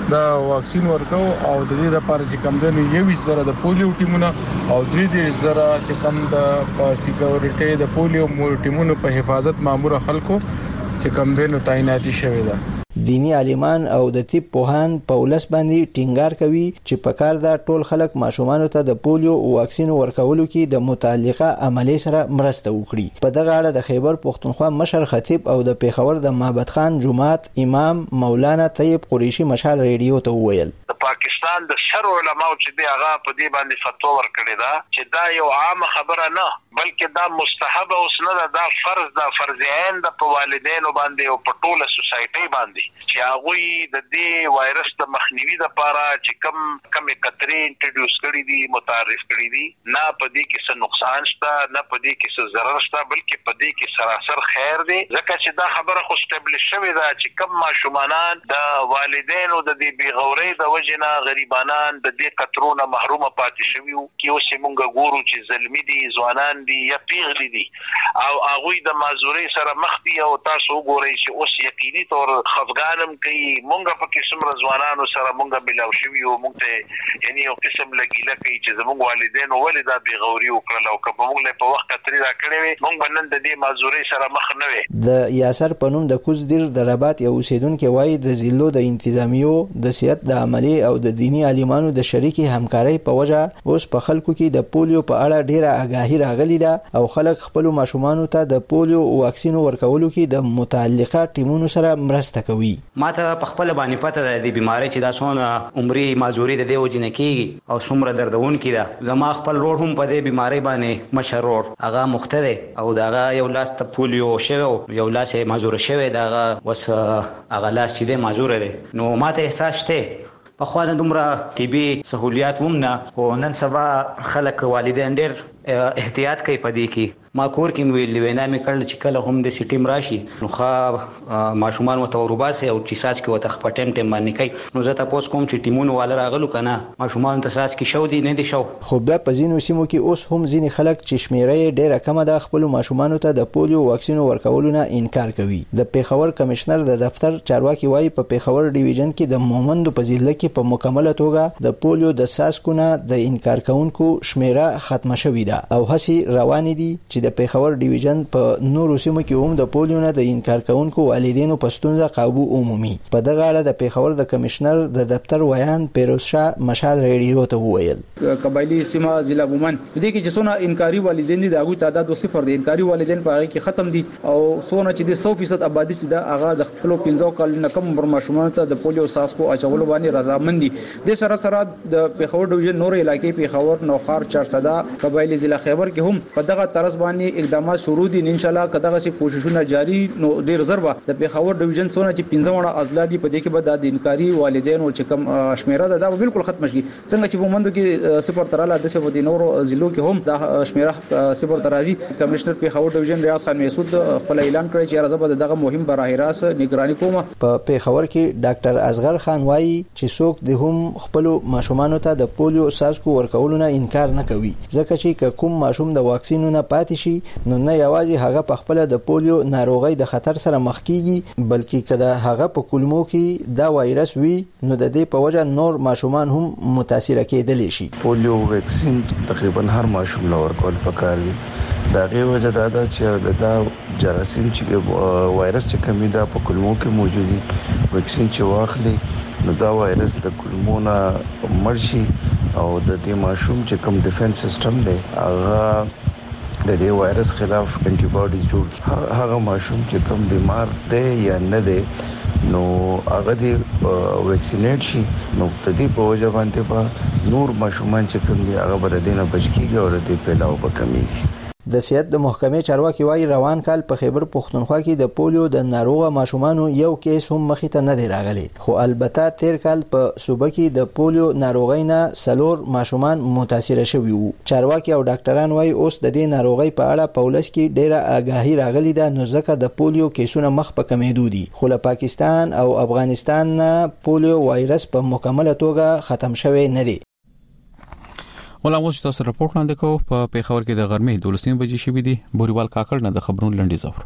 دا واکسین ورکو او د دې لپاره چې کم دنو یو زره د پولیو ټیمونه او درې دې زره چې کم د سکیورټي د پولیو ټیمونو په حفاظت مامور خلکو چې کم دنو تعیناتي شوی ده. دینی عالمان او د طب پوهان په ولس باندې ټینګار کوي چې په کار دا ټول خلک ماشومان ته د پولیو واکسین ورکولو کې د متعلقه عملی سره مرسته وکړي. په دغه اړه د خیبر پښتونخوا مشر خطیب او د پیښور د معبد خان جماعت امام مولانا طیب قریشي مشال ریډیو ته وویل پاکستان د شر علماء چې دی هغه په دې باندې فتوا ورکړی دا چې دا یو عام خبره نه بلکې دا مستحب او سنت دا فرض دا فرض عین د والدینو باندې او په ټوله سوسایټي باندې چې هغه د دې وایرس د مخنیوي لپاره چې کم کم کتري انټروډوس کړی دي متعارف کړی دي نه په دې کې څه نقصان شته نه په دې کې څه ضرر شته بلکې په دې کې سراسر خیر دی ځکه چې دا خبره خو اسټابلیش شوې ده چې کم ماشومان د والدینو د دې بیغوري د وجه نه غریبانان د دې قطرونه محرومه پاتې شوي وو چې اوس موږ ګورو چې ظلمي دي ځوانان دي یا پیغلي دي او هغه د معذوري سره مخ دي او تاسو وګورئ چې اوس یقیني تور خفګانم کوي موږ په قسم ځوانانو سره موږ ملاو شوي او موږ ته یعنی یو قسم لګیله کوي چې زموږ والدین ولې دا بیغوري وکړل او که موږ له په وخت کتري را کړې وي موږ نن د دې معذوري سره مخ نه وي. د یاسر پنوم د کوزدیر د رباط یو اوسیدونکو وایي د ضلعو د انتظامیو د سیاست د عملی او د دینی عالمانو د شریکي همکارۍ په وجه اوس په خلکو کې د پولیو په اړه ډیره آگاهی راغلی ده او خلک خپل ماشومان ته د پولیو واکسین ورکولو کې د متعلقه ټیمونو سره مرسته کوي. ماته په خپل باندې پته ده د بیماری چې دا څونه عمري معذوري د دې وجنه کیږي او څومره دردون کیده زما خپل روړ هم په دې بیماری باندې مشرور هغه مختده او داغه یو لاس ته پولیو شوی یو لاس معذور شوی داغه وس هغه لاس چې د معذور دی نو ماته احساس شته په خو نه دومره طبي سہولیات هم نه خو نن سبا خلک والدین ډېر احتیاط کوي په دې کې ما کور کې ویل وینا مې کړل چې کله هم د سټیم راشي نو خا ماشومان وته ورباسي او چې ساس کې وته خپټم ټیم باندې کوي نو زه تاسو کوم چې ټیمونو والا راغلو کنه ماشومان ته ساس کې شو دي نه دي شو خو بیا په ځینو سیمو کې اوس هم ځینې خلک چې شمیرې ډېره کمه ده خپل ماشومان ته د پولیو واکسین ورکولو نه انکار کوي. د پیښور کمشنر د دفتر چارواکي وایي په پیښور ډیویژن کې د مومند په ضلع کې په مکمله توګه د پولیو د ساسکونه د انکار کوونکو شمیره ختمه شوې ده او هڅې روانې دي چې د پیښور ډیویژن په نورو سیمو کې هم د پولیو نه د انکار کوونکو والدینو په ستونزه قابو عمومي. په دغه اړه د پیښور د کمشنر د دفتر ویان پیروز شاه مشال ریډیو ته وویل قبایلی سیمه ضلع مومند دې کې چې څونه انکاري والدین دي د هغه تعداد صفر دي انکاري والدین په هغه کې ختم دي او څونه چې د سو فیصد آبادی چې د هغه د خپل پنځو کال کم عمر ماشومان ته د پولیو ساسکو اچولو باندې رضامند دي. د سره سره د پیښور ډیویژن نور علاقې پیښور نوخار چارسده قبایلی ضلع خیبر کې هم په دغه طرز باندې اقدامات شروع دي ان شاء الله کداغه سي کوششونه جاری نو ډیر ضربه د پیښور ډیویژن څونه چې پنځه وړه اضلاع دي په دې کې به د انکاري والدین او چې کم شمیره ده دا بالکل ختم شي څنګه چې په مندو کې صفر تراله د څه په نورو ضلعو کې هم د شمیره صفر ترازی کمشنر پیښور ډیویژن ریاض خان مسعود خپل اعلان کړی چې راځه دغه مهم براه راست نگرانی کومه. په پیښور کې ډاکټر اصغر خان وایي چې څوک د هم خپل ماشومان ته د پولیو ساسکو ورکولو نه انکار نه کوي ځکه چې کوم ماشوم د واکسینو نه پاتې شي نو نه یوازې هغه په خپل د پولیو ناروغي د خطر سره مخ کیږي بلکې کله هغه په کولمو کې دا وایرس وي نو د دې په وجه نور ماشومان هم متاثر کېدلی شي. پولیو ویکسین تقریبا هر ماشوم له ورکول پکار دي دا غي وجه دا دا چې دا جراثیم چې وایرس چې کمی دا په کولمو کې موجود دي ویکسین چې واخلي نو دا وایرس د کولمو نه مرشي او د دې ماشوم چې کوم ډیفنس سیستم دی هغه د دې وایرس خلاف انټي باډیز جوړ کړي هغه ماشوم چې کوم بیمار دی یا نه دی نو هغه دی ویکسینیټ شي نو د دې په وجه باندې به نور ماشومان چې کوم دي هغه بر دینه بچ کیږي او د دې پیلاو به کمیږي. د سیاست د محکمې چارواکي وایي روان کال په خیبر پښتونخوا کې د پولیو د ناروغه ماشومانو یو کیس هم مخې ته نه دی راغلی خو البته تیر کال په صوبه کې د پولیو ناروغۍ نه سلور ماشومان متاثر شوي وو. چارواکي او ډاکټران وایي اوس د دې ناروغۍ په اړه په ولس کې ډیره آگاهي راغلی ده نو ځکه د پولیو کیسونه مخ په کمیدو دي خو له پاکستان او افغانستان نه پولیو وایرس په مکمله توګه ختم شوی نه دی. ولا موږ تاسو راپور وړاندې کوو په پیښور کې د غرمې دولسنیم بجې شوې دي بوريوال کاکړ نه د خبرونو لنډي زفر.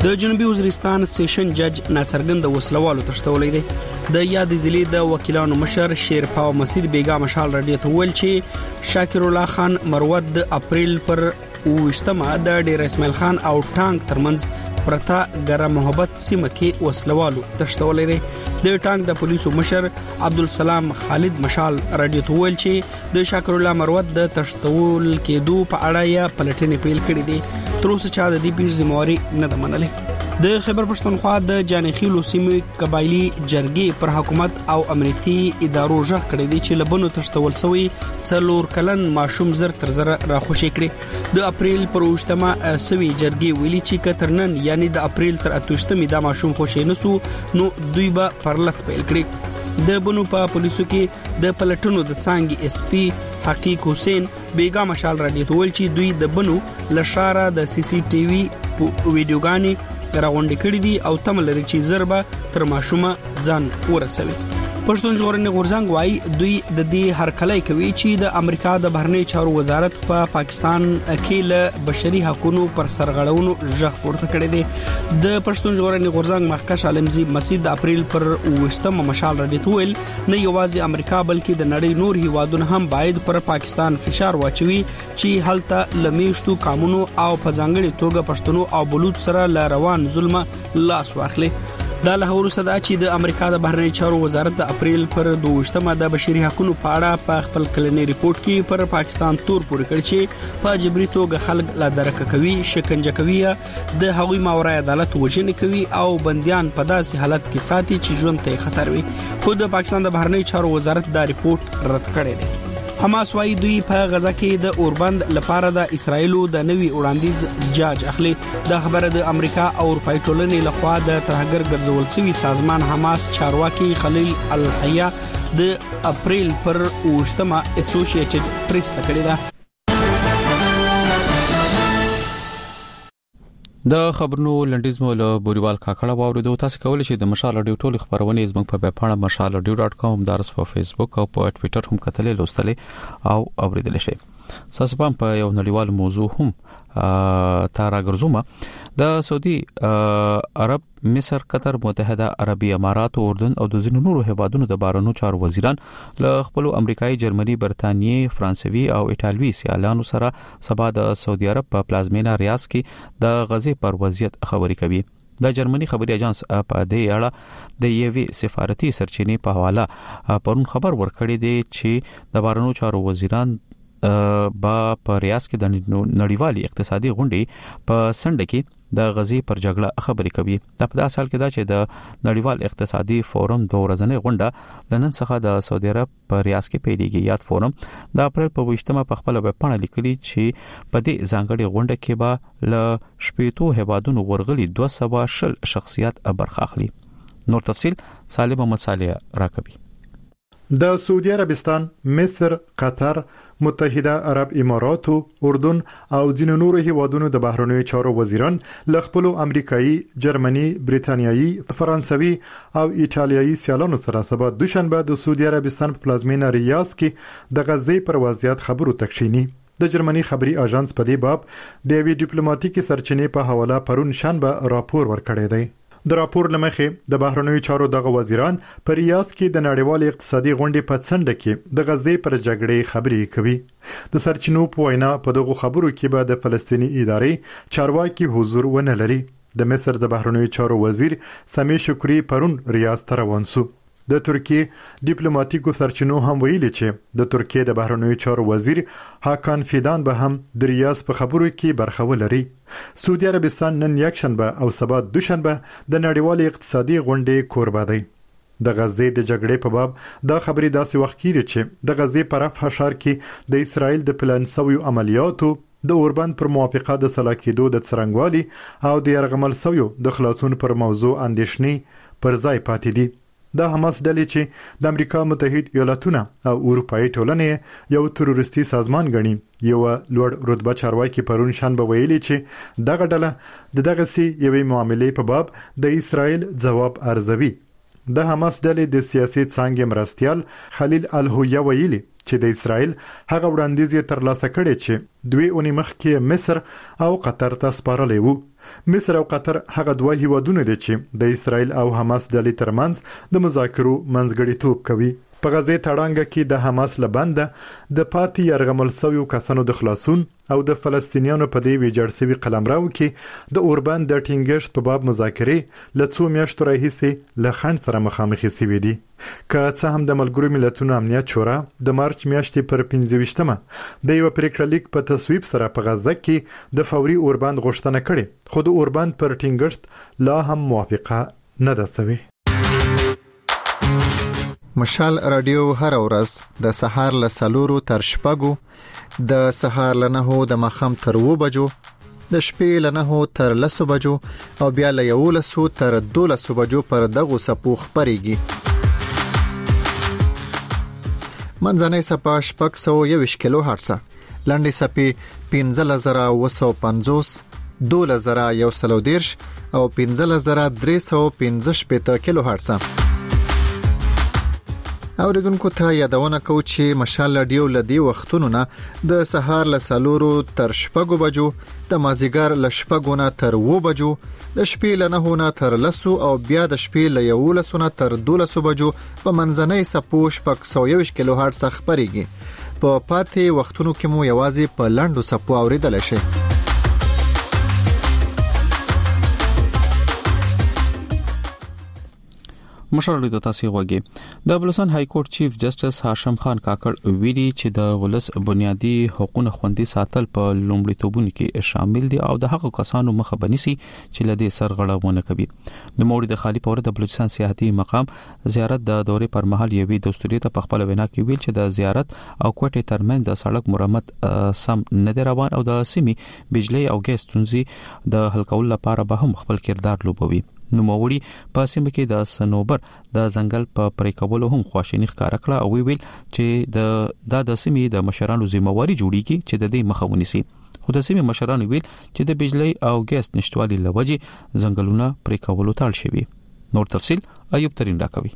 د جنوبي وزیرستان سیشن جج ناڅرګند وسلوالو تشتولې دي د یاد ضلع د وکیلانو مشر شیرپاو مسید بیگا مشال رادیو ته ویل چې شاکر الله خان مروت د اپریل پر وشتمه د ډیر اسماعیل خان او ټانک ترمنځ پرتا ګره محبت سیمه کې وسلوالو تشتولې دي د ټانک د پولیسو مشر عبدالسلام خالد مشال رادیو ته ویل چې د شاکر الله مروت د تشتول کېدو په اړه یې پلټنې پیل کړې دي تر اوسه چا د دې پیښې ذمہواری نه ده منلې د خیبر پښتونخوا د جانخیلو سیمې قبایلی جرګې پر حکومت او امنیتي ادارو ژغ کړی دی چې لبنو تشتول سوی څلور کلن ماشوم زر تر زر راخوشي کړي د اپریل پر وشتمه سوي جرګې ویلي چې کترنن یعنی د اپریل تر اتوشتمې دا ماشوم خوشي نسو نو دوی به پرلط پیل کړي د بنو په پولیسو کې د پلټنو د څنګه اس پی حقیق حسین بیگا مشال رادیو ته ویل چې دوی د بنو لشاره د سی سی ټي وي ویډیوګانی راغونډې کړې دي او تمل لري چې ضربه تر ماشومه ځان ورسوي پښتون ژغورنې غورځنګ وايي دوی د دې هرکلی کوي چې د امریکا د بهرنی چارو وزارت په پا پاکستان کې له بشري حقوقو پر سرغړونو ژغ پورته کړی دی د پښتون ژغورنې غورځنګ مخکښ عالمزی مسید د اپریل پر وشتمه مشال رادیو ته ویل نه یوازې امریکا بلکې د نړۍ نور هیوادونه هم باید پر پاکستان فشار واچوي چې هلته لمیشتو قانونو او په ځانګړي توګه پښتنو او بلوچ سره ل روان ظلم لاس واخلي دا له ورو صدا چې د امریکا د بهرنی چارو وزارت د اپریل پر دوشتمه د بشري حقوقو په اړه په خپل کلنی ریپورت کې پر پاکستان تور پورې کړ چې په جبري توګه خلک لا درک کوي شکنجه کوي د هغوی ماورای عدالت وژنې کوي او بنديان په داسې حالت کې ساتي چې ژوند ته خطر وي خو د پاکستان د بهرنی چارو وزارت دا ریپورت رد کړی دی حماس وايي دوی په غزا کې د اوربند لپاره د اسرایلو د نوي وړاندیز جاج اخلي د خبره د امریکا او اروپای ټولنې لخوا د ترهګر ګرځول شوی سازمان حماس چارواکي خلیل الحیا د اپریل پر وشتمه اسوسییټډ پریس ته کړی ده د خبرونو لنډیز مو له بوريوال کاکړه واوریدو تاسو کولای شئ د مشال رادیو ټول خبرونه زموږ په ویب پاڼه مشال رادیو ډاټ کام دارس په فیسبوک او په ټوئیټر هم کتلې لوستلې او اوریدل شئ تاسو په یو نړیوال موضوع هم تارا ګرځومه د سعودي عرب مصر قطر متحده عربي امارات اردن او د ځینو نورو هیوادونو د بهرنیو چارو وزیران له خپل امریکایي جرمني برتانیې فرانسوي او ایټالوي سیالانو سره سبا د سعودي عرب په پلازمینا ریاض کې د غزې پر وضعیت خبري کوي د جرمني خبري اژانس په دې اړه د یوې سفارتي سرچینې په حواله پرون خبر ورکړی دی چې د بهرنیو چارو وزیران با په ریاض کې د نړیوالي اقتصادي غونډې په سند کې د غزې پر جګړه خبرې کوي د په داسې حال کې دا چې د نړیوال اقتصادي فورم د ورځنۍ غونډه لنن څخه د سعودي عرب په ریاض کې پیلېږي یاد فورم د اپریل په وشتمه په خپل ویب پاڼه لیکلي چې په دې ځانګړي غونډه کې به ل شپېتو هیوادونو ورغلي دوه سوه شل شخصیت برخه اخلي نور تفصيل سالم محمد صالح راکوي د سعودي عربستان، مصر، قطر، متحده عرب امارات، اردن او ځینو نورو هیوادونو د بهرنیو چارو وزیران ل خپل امریکایي، جرمني، بریتانیایي، فرانسوي او ایتالیایي سیالانو سره سبا دوشنبه د سعودي عربستان په پلازمینه ریاض کې د غزې پر وضعیت خبرو تکشینی د جرمني خبري اژانس په دې باب د وی ډیپلوماټیکي سرچینې په حواله پرون شنبه راپور ورکړی دی د راپور لمخې د بهرنیو چارو دغه وزیران پر ریاض کې د نړیوال اقتصادي غونډې په څنډه کې د غزې پر جګړې خبرې کوي د سرچینو په وینا په دغه خبرو کې به د فلسطینی ادارې چارواکي حضور ونه لري د مصر د بهرنیو چارو وزیر سامي شکری پرون ریاض ته روان شو د ترکیه ډیپلوماټیکو سرچینو هم ویلي چې د ترکیه د بهرنیو چارو وزیر هاکان فیدان به هم د ریاض په خبرو کې برخه ولري سعودي عربستان نن یکشنبه او سبا دوشنبه د نړیوال اقتصادي غونډې کوربه دی د غزې د جګړې په باب دا خبرې داسې وخت کېږي چې د غزې په رفح ښار کې د اسرائیل د پلان شویو عملیاتو د اوربند پر موافقه د سلا کېدو د څرنګوالي او د یرغمل شویو د خلاصون پر موضوع اندېښنې پر ځای پاتې دي د حماس ډلې چې د امریکا متحده ایالاتونه او اروپאי ټولنې یو تروریستي سازمان ګڼي یو لوړ رتبه چارواکي پرون شنبه ویلي چې دغه ډله د دغه سي یوې معاملې په باب د اسرائیل جواب ارزوي د حماس ډلې د سیاسي څانګې مرستيال خلیل الهویه ویلي چې د اسرائیل هغه وړاندیز یې ترلاسه کړی چې دوی اونۍ مخکې مصر او قطر ته سپارلی وو. مصر او قطر هغه دوه هیوادونه دي چې د اسرائیل او حماس ډلې ترمنځ د مذاکرو منځګړیتوب کوي. په غزې تړانګه کې د حماس لبنده د پاتې يرغمل شویو کسانو د خلاصون او د فلسطینیانو په دې ویجاړ شوی قلمرو کې د اوربان د ټینګښت په باب مذاکرې له څو میاشتو راهیسې له خنډ سره مخامخ شوي دي. که څه هم د ملګرو ملتونو امنیت شورا د مارچ میاشتې پر پنځه ویشتمه د یو پریکړه لیک په تصویب سره په غزه کې د فوري اوربان غوښتنه کړې، خو د اوربان پر ټینګښت لا هم موافقه نه ده شوې. مشال رادیو هر ورځ د سهار له سلورو تر شپږو، د سهار له نهو د ماښام تر اوو بجو، د شپې له نهو تر لسو بجو او بیا له یولسو تر دولسو بجو پر دغو څپو خپرېږي. منځنۍ څپه شپږ سوه یوویشت کیلو هرټزه، لنډې څپې پنځلس زره اوه سوه پنځوس، دولس زره یو سل او دېرش او پنځلس زره درې سوه پنځه شپېته کیلو هرټزه. اوریدونکو ته یادونه کوو چې مشال رادیو لدی وختونو نه د سهار له سلورو تر شپږو بجو، د مازیګر له شپږو نه تر اوو بجو، د شپې له نهو نه تر لسو او بیا د شپې له یولسو نه تر دولسو بجو په منځنۍ څپو شپږ سوه یوویشت کیلو هرټز خپرېږي. په پاتې وختونو کې مو یوازې په لنډو څپو اوریدلی شئ. مشرلو د تاسو غوږی د بلوچستان های کورټ چیف جسټس هاشم خان کاکړ ویلي چې د ولس بنیادی حقوقونه خوندي ساتل په لومړیتوبونو کې شامل دي او د هغو کسانو مخه بنسي چې لدی سرغړونه کوي. د موړي د خالی پور د بلوچستان سیاحتي مقام زیارت د دورې پر مهال یوې دستوري ته په خپل وینا کې ویل چې د زیارت او کوټې ترمن د سړک مرمت سم نه دی روان او د سیمې بجلی او ګیس ستونزې د حل کولو لپاره به هم خپل کردار لوبوي. نو موړي په سیمه کې د سنوبر د ځنګل په پرې کولو هم خواشینی ښکارا کړه او ویل چې د د سیمې د مشرانو ذمہواری جوړیږي چې د دې مخه ونیسي. خو د سیمې مشرانو ویل چې د بجلی او ګیس نشټوالي لوجه ځنګلونه پرې کولو تړل شوی. نور تفصيل ایوب ترين راکوي.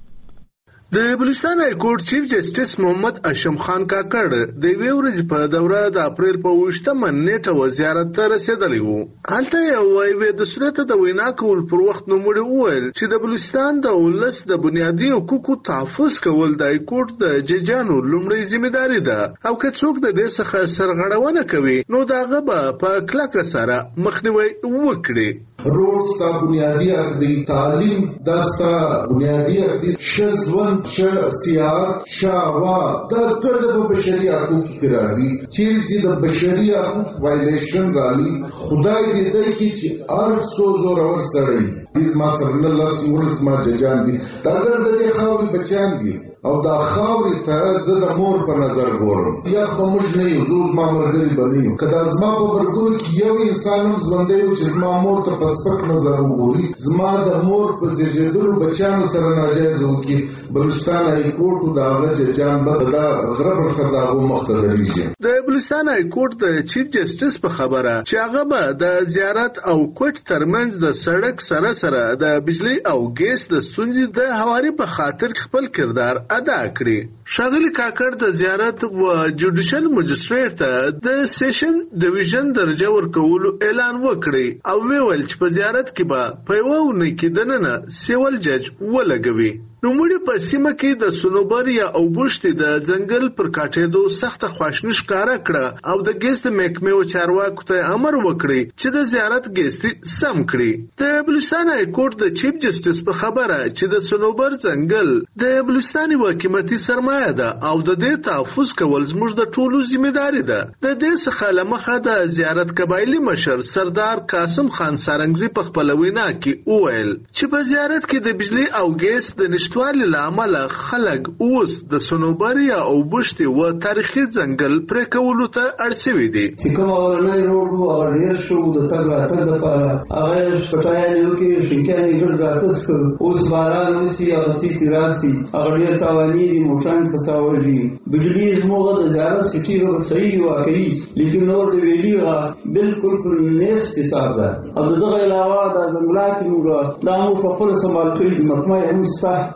د بلوچستان های کورټ چیف جسټس محمد اشم خان کاکړ د یوې ورځې په دوره د اپریل په اوویشتمه نیټه و زیارت ته رسېدلی وو. هلته یې وایي د صورت د وینا کول پر وخت نوموړي وویل چې د بلوچستان د ولس د بنیادي حقوقو تحفظ کول د های کورټ د ججانو لومړۍ ذمہداري ده او که څوک د دې څخه سرغړونه کوي نو د هغه به په کلکه سره مخنیوي وکړي. روډ ستا بنیادی حق دی، تعلیم داستا بنیادی حق دی، شزون ش سیاحت شاوا دا ټول د بشري حقوقو کې راځي. چې د بشري حقوقو وایلیشن رالی خدای دې دی چې هر څو زور اور سړی دې ما سره نه لاس ورس ما ججان دي دا د دې خاوري بچان دي او دا خاوري ته زه د مور په نظر ګورم. یا خو موږ نه یو زوز ما مرګري بنیو کدا زما په برګونو کې یو انسان هم ژوندی و چې زما مور ته په سپک نظر وګوري، زما د مور په زیږیدلو بچیانو سره ناجایز وکړي. بلوچستان های کورټ دا هغه جان به دا غرب سره دا غو مختلفي. د بلوچستان های کورټ د چیف جسټس په خبره چې هغه به د زیارت او کوټ ترمنځ د سړک سره سره د بجلی او ګیس د ستونزې د هواري په خاطر خپل کردار ادا کړی. شاغلی کاکړ د زیارت و جوډیشل مجستریټ ته د سیشن ډیویژن درجه ورکولو اعلان وکړي او ویل چې په زیارت کې به په یو ونه کې دننه سیول جج ولګوي. نو موږ په سیمه کې د سنوبر یا او بوشتي د ځنګل پر کاټېدو سخت خواشنی ښکارا کړه او د ګیس د محکمې او چارواکو ته امر وکړي چې د زیارت ګیستي سم کړي. د بلوچستان های کورټ د چیف جسټس په خبره چې د سنوبر ځنګل د بلوچستان حکومتي سرمایه ده او د دې تحفظ کول زموږ د ټولو ذمہداري ده. د دې څخه لمخه د زیارت قبایلی مشر سردار قاسم خان سارنګزي په خپل وینا کې وویل چې په زیارت کې د بجلی او ګیس د نشټوالي لامل خلک اوس د سنوبریا او بوشتي و تاریخي ځنګل پرې کولو ته اړ شوي دي. چې کوم اورنۍ روډ وو او ډېر شو د تګ راتګ لپاره هغه پټایانو کې شینکانې ګډ راتس کړ. اوس باران وسی او سی پیراسي هغه ډېر تاواني دي موټران په ساوږي. بجلی زموږ د زیارت سټي رو صحیح واقعي لیکن نور د ویډیو بالکل پر نیست حساب ده او دغه علاوه د ځنګلات موږ د مو په خپل سمال کړی د مطمئن هم ستا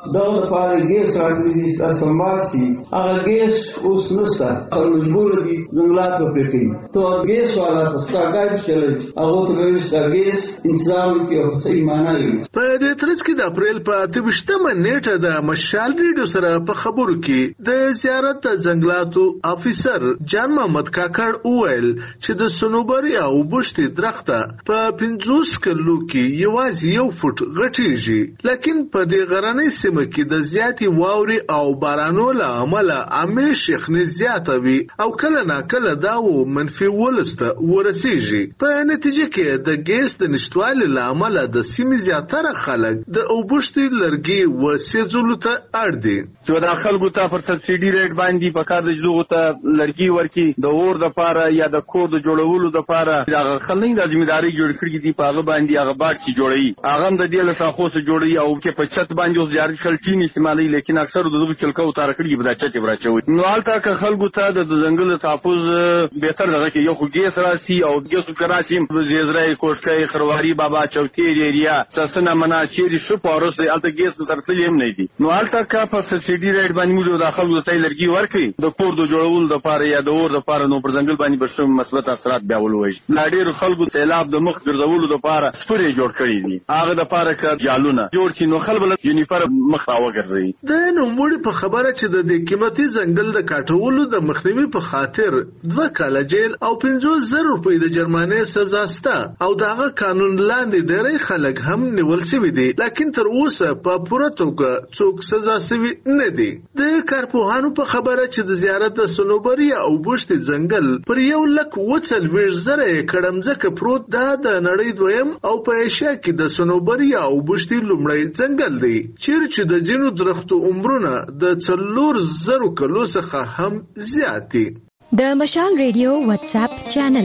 دغه لپاره ګیس راځي چې سمبال شي هغه ګیس اوس نشته مجبور دي ځنګلات په پټي ته ګیس والا تاسو غاډ چلای هغه ته ویستا ګیس انتظام کوي او صحیح معنی په دې ترڅ کې د اپریل په اتهشتمه نیټه د مشال ریډیو سره په خبرو کې د زیارت ځنګلاتو افیسر جان محمد کاکړ وویل چې د سنوبري او بوشتي درخته په پنځوس کلو کې یوازې یو فوټ غټیږي لکن په دې غرنۍ سیمه کې د زیاتې واوري او بارانو له امله عامه شخني زیاته وي او کله نا کله دا و منفي ولسته ورسیږي په نتیجه کې د ګیس د نشټوالي له امله د سیمې زیاتره خلک د اوبشتي لرګي و سیزولو ته اړ دي چې د خلکو ته پر سبسيډي ریټ باندې په کار د جوړو ته لرګي ورکي د اور د پاره یا د کور د جوړولو د پاره هغه خلک د ځمېداري جوړ کړی دي په هغه باندې هغه باټ چې جوړي هغه د دې له شاخو سره جوړي او چې په چت باندې اوس جاري خلټین استعمالي لیکن اکثر د دغه چلکو تار کړی به د چت براچوي نو حالته که خلکو ته د ځنګل تحفظ به تر دغه کې یو خو ګیس راسي او ګیس کراسي د زیزرای کوشکای خرواری بابا چوتي ایریا سسنه منا چیرې شو پورس د الته ګیس سره تلیم نه دي نو حالته که په سبسيډي ریټ باندې موږ د خلکو ته لرګي ورکړي د کور د جوړولو د پاره یا د اور د پاره نو پر ځنګل باندې بشم مثبت اثرات بیا ولوي لا ډیر خلکو سیلاب د مخ ګرځولو د پاره سپری جوړ کړی دي هغه د پاره ک جالونه جوړ چې نو خلک یونیفر مخ راوګرځي د نوموړي په خبره چې د دې قیمتي ځنګل د کاټولو د مخنیوي په خاطر دوه کاله جیل او پنځوس زره روپۍ د جرمانې سزا سته او دغه قانون لاندې ډېری خلک هم نیول شوي دي لکن تر اوسه په پوره توګه څوک سزا شوي نه دي د کارپوهانو په خبره چې د زیارت د سنوبري او بوشتي ځنګل پر یو لک وڅلوېښت زره ایکړه مځکه پروت ده د نړۍ دویم او په ایشیا کې د سنوبري او بوشتي لومړی ځنګل دی چیرې چې د ځینو درختو عمرونه د څلور زرو کلو څخه هم زیات دي د مشال ریډیو واتس اپ چینل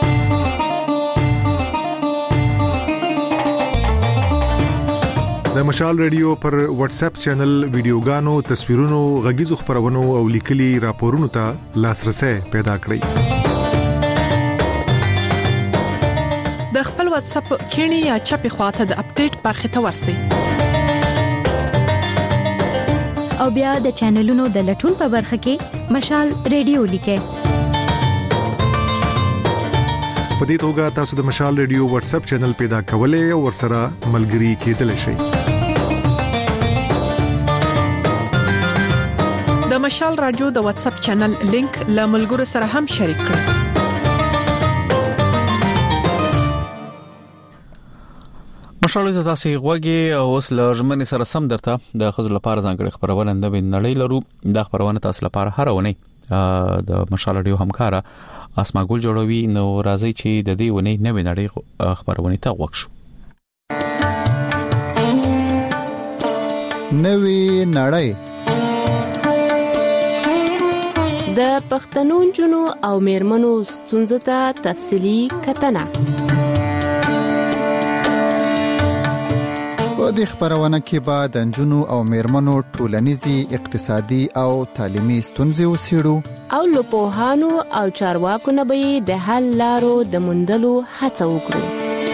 د مشال ریډیو پر واتس اپ چینل ویډیوګانو تصویرونو غږیزو خبرونو او لیکلي راپورونو ته لاسرسي پیدا کړئ د خپل واتس اپ کینی یا چپی خواته د اپډیټ برخه ته ورسئ او بیا د چینلونو د لټون په برخه کې مشال ریډیو لیکئ په دې توګه تاسو د مشال ریډیو واتس اپ چینل پیدا کولای او ورسره ملګري کېدلی شئ د مشال رادیو د واتس اپ چینل لینک له ملګرو سره هم شریک کړئ مشالو ته تاسو غوږی او اوس لږمن سره سم درته د خزل لپاره ځانګړي خبرونه د نړۍ لرو د خبرونه تاسو لپاره هر ونی د مشال رادیو همکارا اسما ګل جوړوي نو راځي چې د دې ونی نوې نړۍ خبرونه ته وښو نوې نړۍ د پښتنو جنو او میرمنو ستونزو ته تفصيلي کتنه په دې خبرونه کې به د جنو او میرمنو ټولنیزي اقتصادي او تعلیمي ستونزې وسیړو او لپوهانو او چارواکو نه به د حل لارو د موندلو هڅه وکړو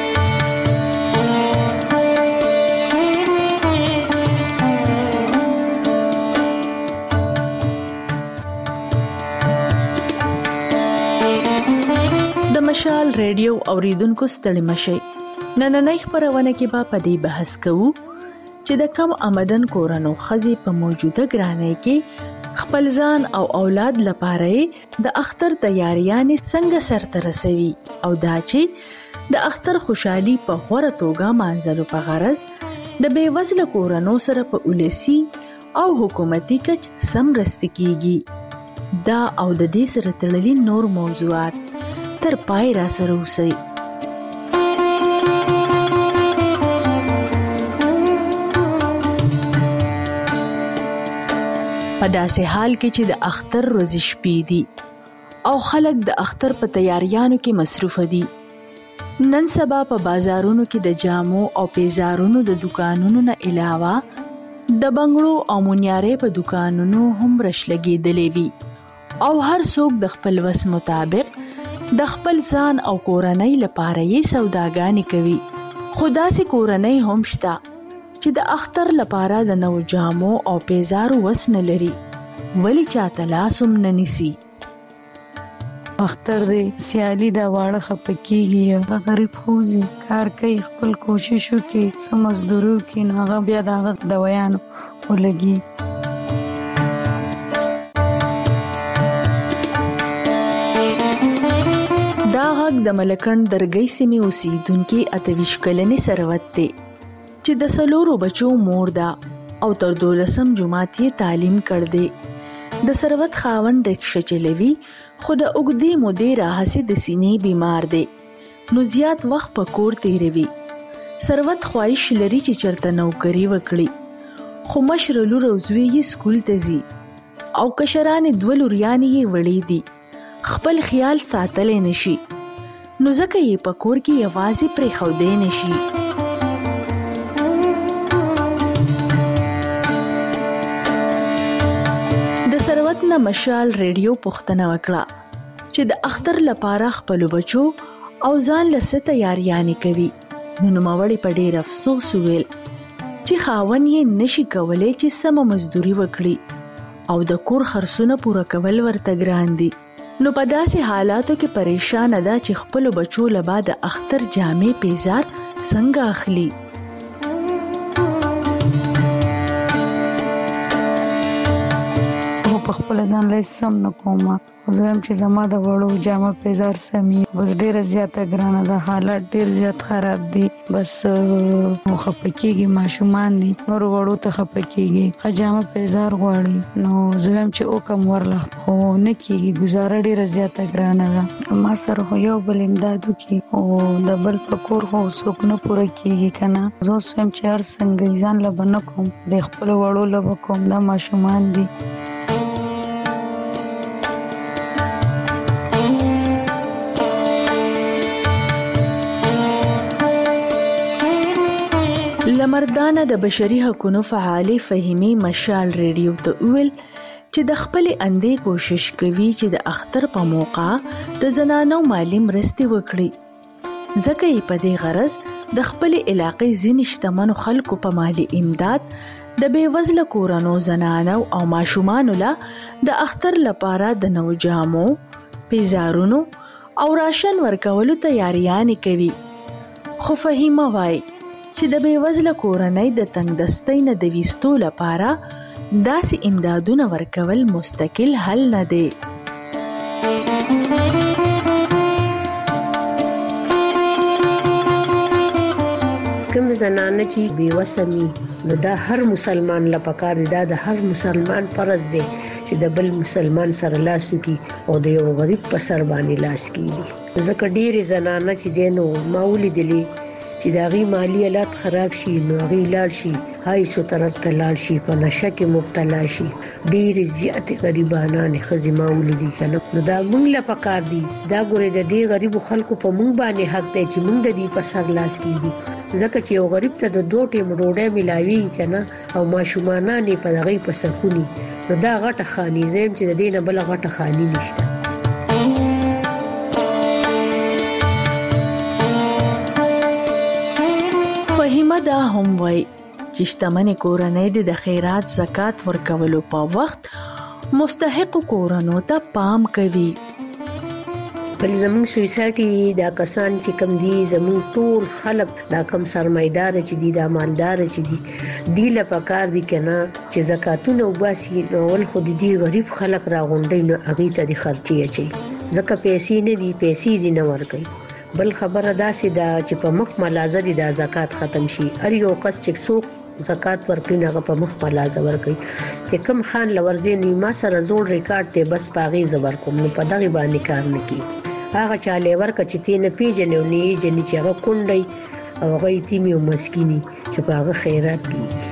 د مشال ریډیو اوریدونکو ستړي مشي نننۍ خبرونه کې به په دې بحث کوو چې د کم آمدن کورونو خزي په موجوده ګرانۍ کې خپل ځان او اولاد لپاره د اختر تیاریانې څنګه سرته رسوي او دا چې د اختر خوشحالي په غوړه توګه مانځلو په غرض د بیوزله کورونو سره په ولسی او حکومتي کچ سمرسته کیږي دا او د دې سره تړلي نور موضوعات تر پای را سره وسی په داسې حال کې چې د اختر ورځې شپې دي او خلک د اختر په تیاریانو کې مصروف دي نن سبا په بازارونو کې د جامو او پیزارونو د دکانونو نه علاوه د بنگړو او مونیارې په دکانونو هم رش لګېدلې وي او هر څوک د خپل وس مطابق د خپل ځان او کورنۍ لپاره یې سوداګانې کوي خو داسې کورنۍ هم شته چې د اختر لپاره د نو جامو او پیزارو وس نه لري ولی چاته لاسم نه نیسی. اختر دی سیالی دا واړه خپکیږي، غریب خوځي کار کوي، خپل کوشش وکړي، سم مزدورو کې هغه بیا دا دوايانو ولګي. دا غږ د ملکند درګۍ سیمې اوسیدونکو اتویش کلنې سروت دی چې د سلورو بچو مور ده او تر دولسم جماعت یې تعلیم کړ دی. د سروت خاوند رکشا چلوي خو د اوږدې مودې راهسې د سینې بیمار دی نو زیات وخت په کور تیروي. سروت خواهش لري چې چرته نوکری وکړي خو مشر لور او زوی یې سکول ته ځي او کشران دوه لوریانې یې وړې دي، خپل خیال ساتلی نشي نو ځکه یې په کور کې یوازې پرېښودی نشي. د سروت نه مشال ریډیو پوښتنه وکړه چې د اختر لپاره خپل بچو او ځان له څه تیاریانې کوي. نو نوموړې په ډېر افسوس وویل چې خاوند یې نشي کولی چې سمه مزدوري وکړي او د کور خرڅونه پوره کول ورته ګران دي. نو په داسې حالاتو کې پریشان ده چې خپل بچو له بعد اختر جامې پیزار څنګه اخلي. په خپل ځان له سم نه کومه زم چې زما د وړو جامه پیزار سمي بس ډیره زیاته ګرانه ده، حالات ډیر زیات خراب دي، بس خپکیږي ماشومان دي نور وړو ته خپکیږي جامه پیزار غواړي نو زم چې او کم ورله خو نه کیږي، گزاره ډیره زیاته ګرانه ده. ما سره خو یو بل امدادو کی او د بل پکور خو څوک نه پوره کیږي کنه. زه سم چې هر څنګه ځان له بنه کوم د خپل وړو له کوم دا ماشومان دي. لمردانه د بشري حقوقو فعالې فهیمي مشال ریډیو ته ویل چې د خپل اندې کوشش کوي چې د اختر په موقع د زنانو مالی مرستې وکړي، ځکه یې په دې غرض د خپل علاقې ځینې شتمنو خلکو په مالی امداد د بیوزله کورانو زنانو او ماشومانو له د اختر لپاره د نو جامو، پیزارونو او راشن ورکولو تیاریانې کوي. خو فهیمه وایي چې د بیوزله کورنۍ د تنگ دستۍ نه د ویستو لپاره داسې امدادونه ورکول مستقل حل نه دی. کوم زنانه چې بیوسمي نو دا هر مسلمان لپاره دا د هر مسلمان فرض دی چې د بل مسلمان سره لاس وکړي او د یو غریب په سر باندې لاس کړي. ځکه ډېرې زنانه چې دي نو ما ولیدلې چې دا غي مالی حالات خراب شي نو غي لاړ شي هاي سو طرف ته لاړ شي په نشه کې مبتلا شي. ډېر زیات غریبانان خزما ولیدي کنه نو دا موږ لا پکار دي دا ګوره د دې غریب خلکو په موږ باندې حق دی چې موږ د دې په سر لاس کیږي، ځکه چې یو غریب ته د دوه ټیم روډه ملاوي کنه او ماشومان نه په دغه په سکونی نو دا غټه خاني زم چې د دې نه بل غټه خاني نشته. فهیمه دا هم وای چې شتمنې کورنۍ د خیرات زکات ورکولو په وخت مستحق کورنو ته پام کوي. بل زمون سوسایټي دا کسان چې کم دي زمون ټول خلک دا کم سرمایدار چې دي دا مالدار چې دي دی له پکار دي کنه چې زکاتونه وباسي نو ول خو دي غریب خلک راغونډي نو اغه ته دي خرچي اچي ځکه پیسې نه دي پیسې دي نه ورکي. بل خبره دا سي دا چې په مخ ملازه دي دا زکات ختم شي، هر یو کس چې څوک زکات ورکړي نه په مخ ملازه ورکي چې کم خان لورځي نیمه سره زوړ ریکارډ ته بس پاغي زبر کوم نو په دغه باندې کار نه کوي. هغه چاله ورکه چې تینه پیژنې او نه جنې چې هغه کونډي او هغه یتیمي او مسکینی چې په هغه خیرات کوي.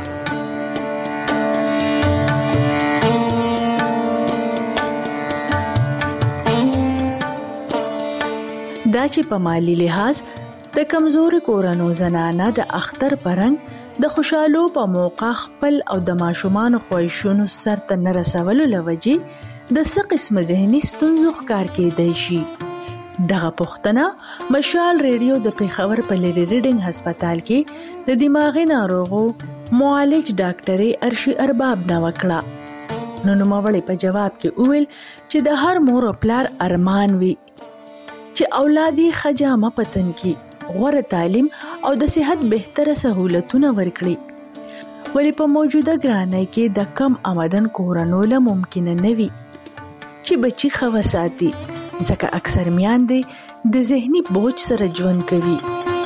دا چې په مالی لحاظ د کمزوري کورانو زنانه د اختر پرنګ د خوشالو په موقع خپل او د ماشومان خوښونو سرته نه رسولو لوجي د څه قسم ذهني ستونزو ښکار کېدای شي. دغه پوښتنه مشال ریډیو د پیښور په لری ریډینګ هسپتال کې د دماغي ناروغو معالج ډاکټر ارشي ارباب نه وکړه. نو نوموړی په جواب کې وویل چې د هر مور او پلار ارمان وي چې اولادي خجامه پتن کی غوړه تعلیم او د صحت بهتره سہولتونه ورکړي، ولی په موجوده ګرانۍ کې د کم آمدن کورنو له ممکن نه وي چې بچي خو ساتي، ځکه اکثر میاندې د ذهني بوج سره ژوند کوي.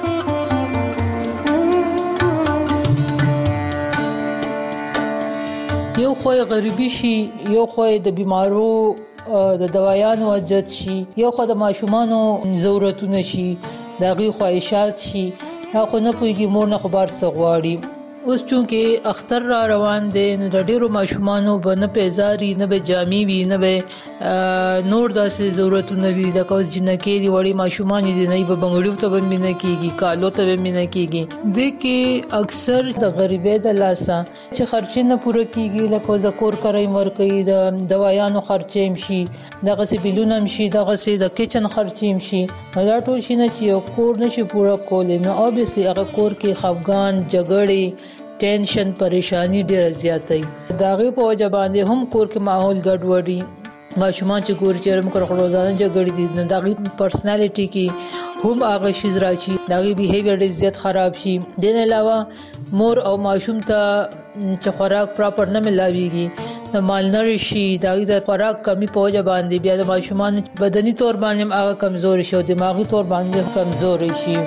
یو خو غریبي شي، یو خو د بیمارو د دوايانو اجت شي، یو خو د ماشومانو ضرورتونه شي، د غي خواهشات شي، دا خو نه پويږي مور نه خبر سغواړي. اوس چونکه اختر را روان دي نو د ډیرو ماشومانو به نه پیزاري نه به جامي وي نه به نور داسې ضرورتونه وي، د کوز جنکې دی وړي ماشومان دي نه به بنګړیو ته به مینه کیږي، کالو ته به مینه کیږي. د کې اکثر د غریبې د لاسه چې خرچې نه پوره کیږي، لکه ذکر کوي ورکوي د دوايانو خرچې مشي، دغه سبیلونه مشي، دغه سي د کچن خرچې مشي، دا ټول شي نه چې کور نشي پوره کولای. نو اوبسلی هغه کور کې خفګان، جګړې، ټینشن، پریشانی ډیره زیاتې. داغه په وجه باندې هم کور کې ماحول ګډوډي، ماشومان چې ګور چیرې مکر خروزانه جګړې دي، داغه پرسنالټي کې هم هغه شي زراچی، داغه بیهیویر ډیر زیات خراب شي. دین علاوه مور او ماشوم ته چې خوراک پراپر نه ملاويږي، د مالنریشي، داغه د خوراک کمی په وجه باندې بیا د ماشومان بدني تور باندې هغه کمزوري شي او دماغي تور باندې کمزوري شي.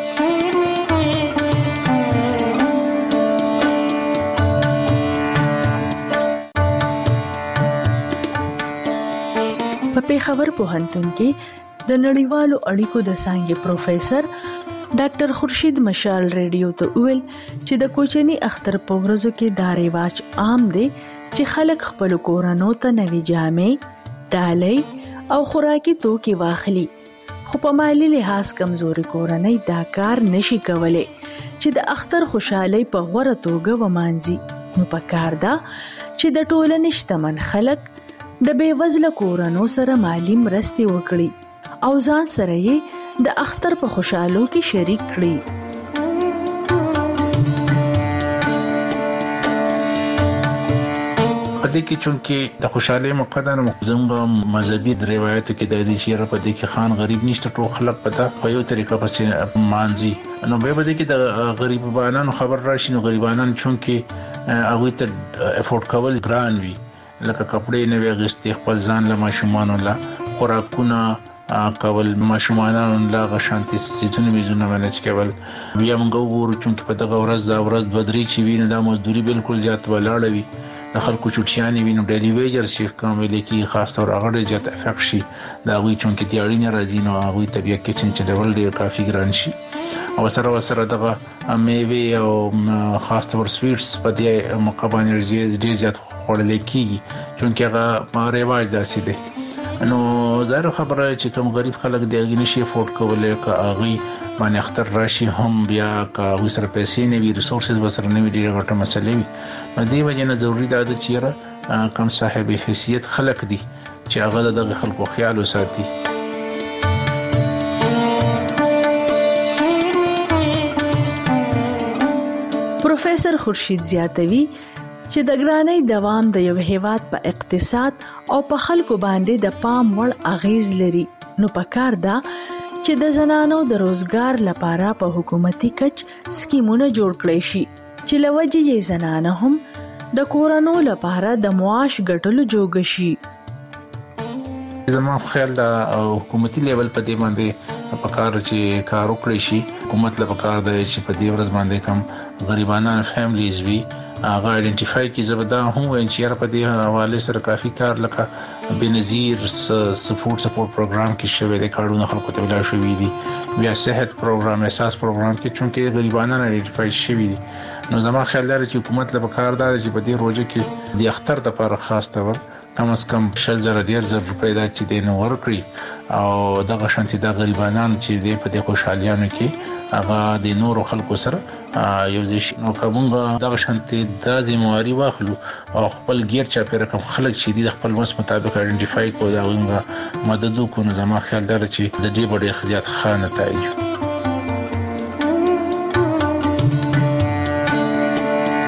په پیښور پوهنتون کې د نړیوالو اړیکو د څانګې پروفیسور ډاکټر خورشید مشال ریډیو ته ویل چې د کوچني اختر په ورځو کې دا رواج عام دی چې خلک خپل کورونو ته نوې جامې، ډالۍ او خوراکي توکي واخلي، خو په مالی لحاظ کمزوري کورنۍ دا کار نشي کولای چې د اختر خوشحالي په غوړه توګه ومانځي. نو پکار دا چې د ټولنې شتمن خلک د بیوزله کورونو سره مالی مرستې وکړي او ځان سره یې د اختر په خوشحالو کې شریک کړي. پدې کې چونکې د خوشحالي مقدار زموږ مذهبي روایتو کې د دې شیره په دې کې خان غریب نشته، ټول خلک پتا په یو طریقه پسې مانځي. نو به بده کې د غریبانو خبر راشي، نو غریبانان چونکې هغه ته افورد کول ګران وي، لکه کپڑے نه وغستې خپل ځان له ماشومان له خوراکونه کول، ماشومان له غشانتي سيزونه ویزونه منځ کول. بیا موږ وګورو چې په دغه ورځ دا ورځ بدري چې ویني د مزدوري بالکل زیات ولاړ وي، د خلکو چټیانې ویني، ډیلی ویجر شي کوم لیکي خاص تور هغه زیات افیکټ شي دا وی چې د اړینه راځي، نو هغه طبيعت کې چې ډول ډیر کافي ګران شي. او سره وسره دغه میوه او خاص تور سویټس په دې مقابل ډیر زیات خورل کیږي، چونکه هغه رواج داسې دی. نو زه خبره چې کوم غریب خلک دی هغه نشي افورد کولای، که هغه باندې اختر راشي هم بیا که وسره پیسې نه وي، ریسورسز وسره نه وي، ډیره غټه مسله وي. نو دې وجه نه ضروری ده چې کم صاحب حیثیت خلک دي چې هغه د خلکو خیال وساتي. پروفیسور خورشید زیاتوي چې د ګرانۍ دوام د یو هیواد په اقتصاد او په خلکو باندې د پام وړ اغیز لري. نو پکار دا چې د زنانو د روزګار لپاره په حکومتي کچ سکیمونه جوړ کړي شي چې لوجه یې زنانه هم د کورونو لپاره د معاش ګټلو جوګ شي. زموږ خیال د حکومتي لیول په دې باندې پکار چې کار وکړي شي. حکومت لپاره پکار دی چې په دې ورځ باندې کم غریبانان فیملیز وي هغه آئیډنټیفای کی زبدا هم چې را په دې حواله سره کافي کار لکه بنظیر سپورټ سپورټ پروګرام کې شوی د کارونو خلکو ته ویل شوی دي، بیا صحت پروګرام اساس پروګرام کې چونکې غریبانان آئیډنټیفای شوی دي. نو زما خیال دی چې حکومت لپاره کار دی چې په دې روزه کې د اختر لپاره خاص تور کم از کم شل زره ډیر زر روپۍ دا چې دین ورکړي او دغه شانتي د غریبانان چې د په دې خوشحالیانو کې هغه د نورو خلکو سره یو ځای نو کومه دغه شانتي د ذمہواری واخلو او خپل غیر چا پر رقم خلک چې د خپل مس مطابق آئیډنټیفای کو دا غوږه مدد کو. نو زما خیال دی چې د دې ډېر خديات خانه تایج.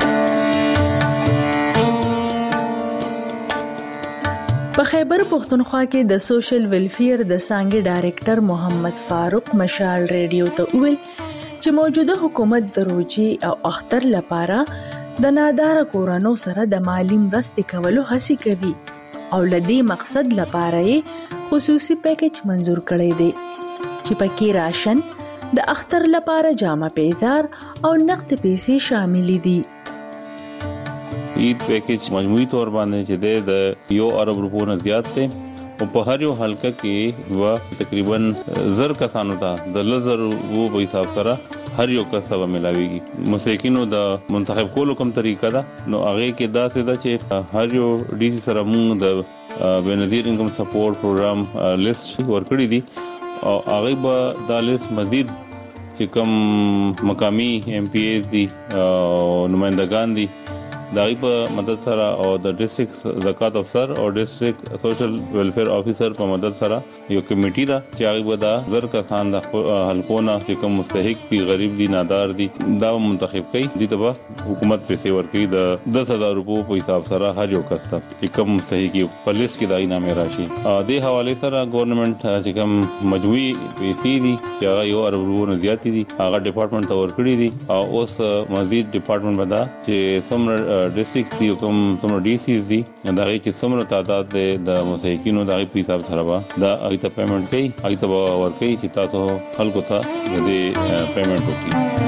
په خیبر پښتونخوا کې د سوشل ویلفیر د څانګې ډایریکټر محمد فاروق مشال ریډیو ته ویل چې موجوده حکومت د روجي او اختر لپاره د نادار کورانو سره د مالی مرستې کولو هڅه کوي او لدی مقصد لپاره خصوصي پیکج منزور کړی دی چې پکې راشن د اختر لپاره جامه پیزار او نقد پیسې شامل دي. عید پیکج مجموعي تور باندې چې د یو ارب روپو نه زیات دی او په هر یو حلقه کې وا تقریبا زر کسانو ته د لزر وو په حساب سره هر یو کسب ملاويږي. مساکینو د منتخب کولو کوم طریقه ده نو هغه کې دا څه ده چې هر یو ډي سي سره موږ د بنظیر انکم سپورټ پروګرام لیست ورکړی دي او هغه به د لیست مزید چې کوم مقامی ایم پی ایز دي او نمائندگان دي دای په مدد سره او د ډیسټریکټ زکات افسر او ډیسټریکټ سوشل ویلفیر افیسر په مدد سره یو کمیټي دا چې هغه به دا زر کسان د حلقونه چې کوم مستحق دي غریب دي نادار دي دا منتخب کړي دي ته حکومت پیسې ورکړي د دس هزار روپو په حساب سره هر یو کس ته چې کوم مستحق په لیست کې دای نامې راشي. د حواله سره ګورنمنت چې کوم مجموعي پیسې دي چې هغه یو ارب روپو نه زیات دي هغه ډپارټمنټ ته ورکړي دي او اوس مزید ډپارټمنټ بدا چې سمره ډیسټریکټ دی کوم کوم ډي سیز دي دا چې څومره تعداد د مساکینو د په حساب سره با دا ایته پیمنٹ کوي ایته ور کوي چې تاسو خلکو ته د پیمنٹ وکړي.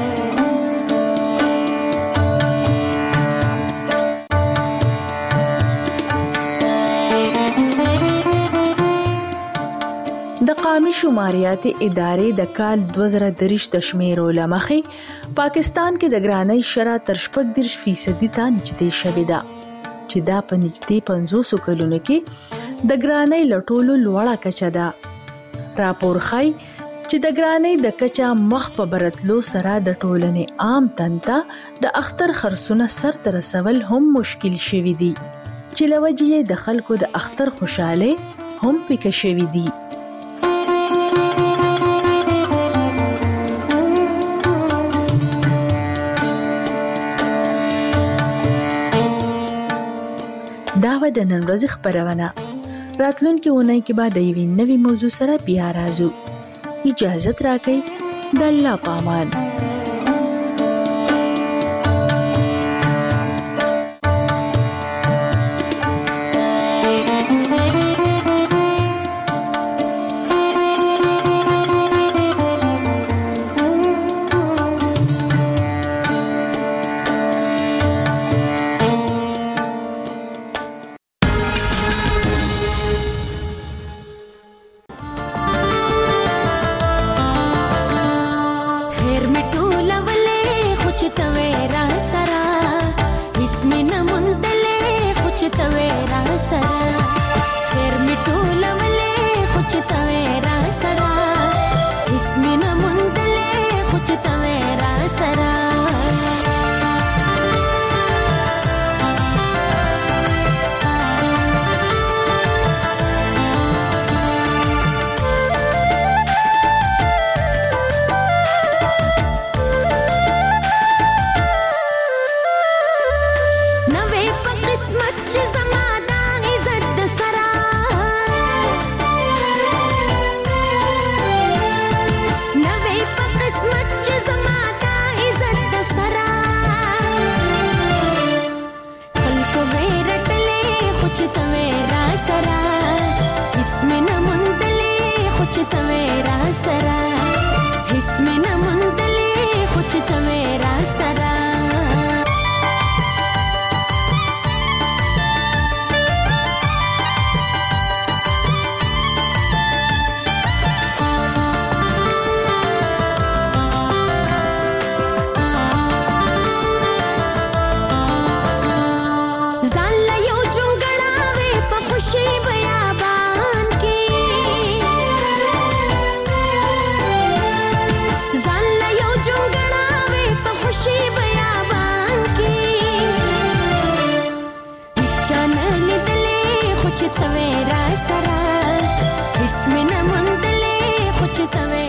د قومي شماریات ادارې د کال دوه زره درې د شمیرو لمخې پاکستان کې د ګرانۍ شرح تر شپږ دېرش فیصدي ته نږدې شوې ده چې دا په نږدې پنځوس کلونو کې د ګرانۍ لټولو لوړه کچه ده. راپور ښيي چې د ګرانۍ د کچه مخ په برتلو سره د ټولنې عام تنته د اختر خرڅونه سر ته رسول هم مشکل شوي دي چې لوجې د خلکو د اختر خوشاله هم پکې شوي دي. دا و د نن ورځې خبرونه. راتلونکي اونۍ کې به د یوې نوې موضوع سره بیا راځو. اجازه راکړئ. د الله پامان. چې توې را سره اسمنه مونډلې خو چې توې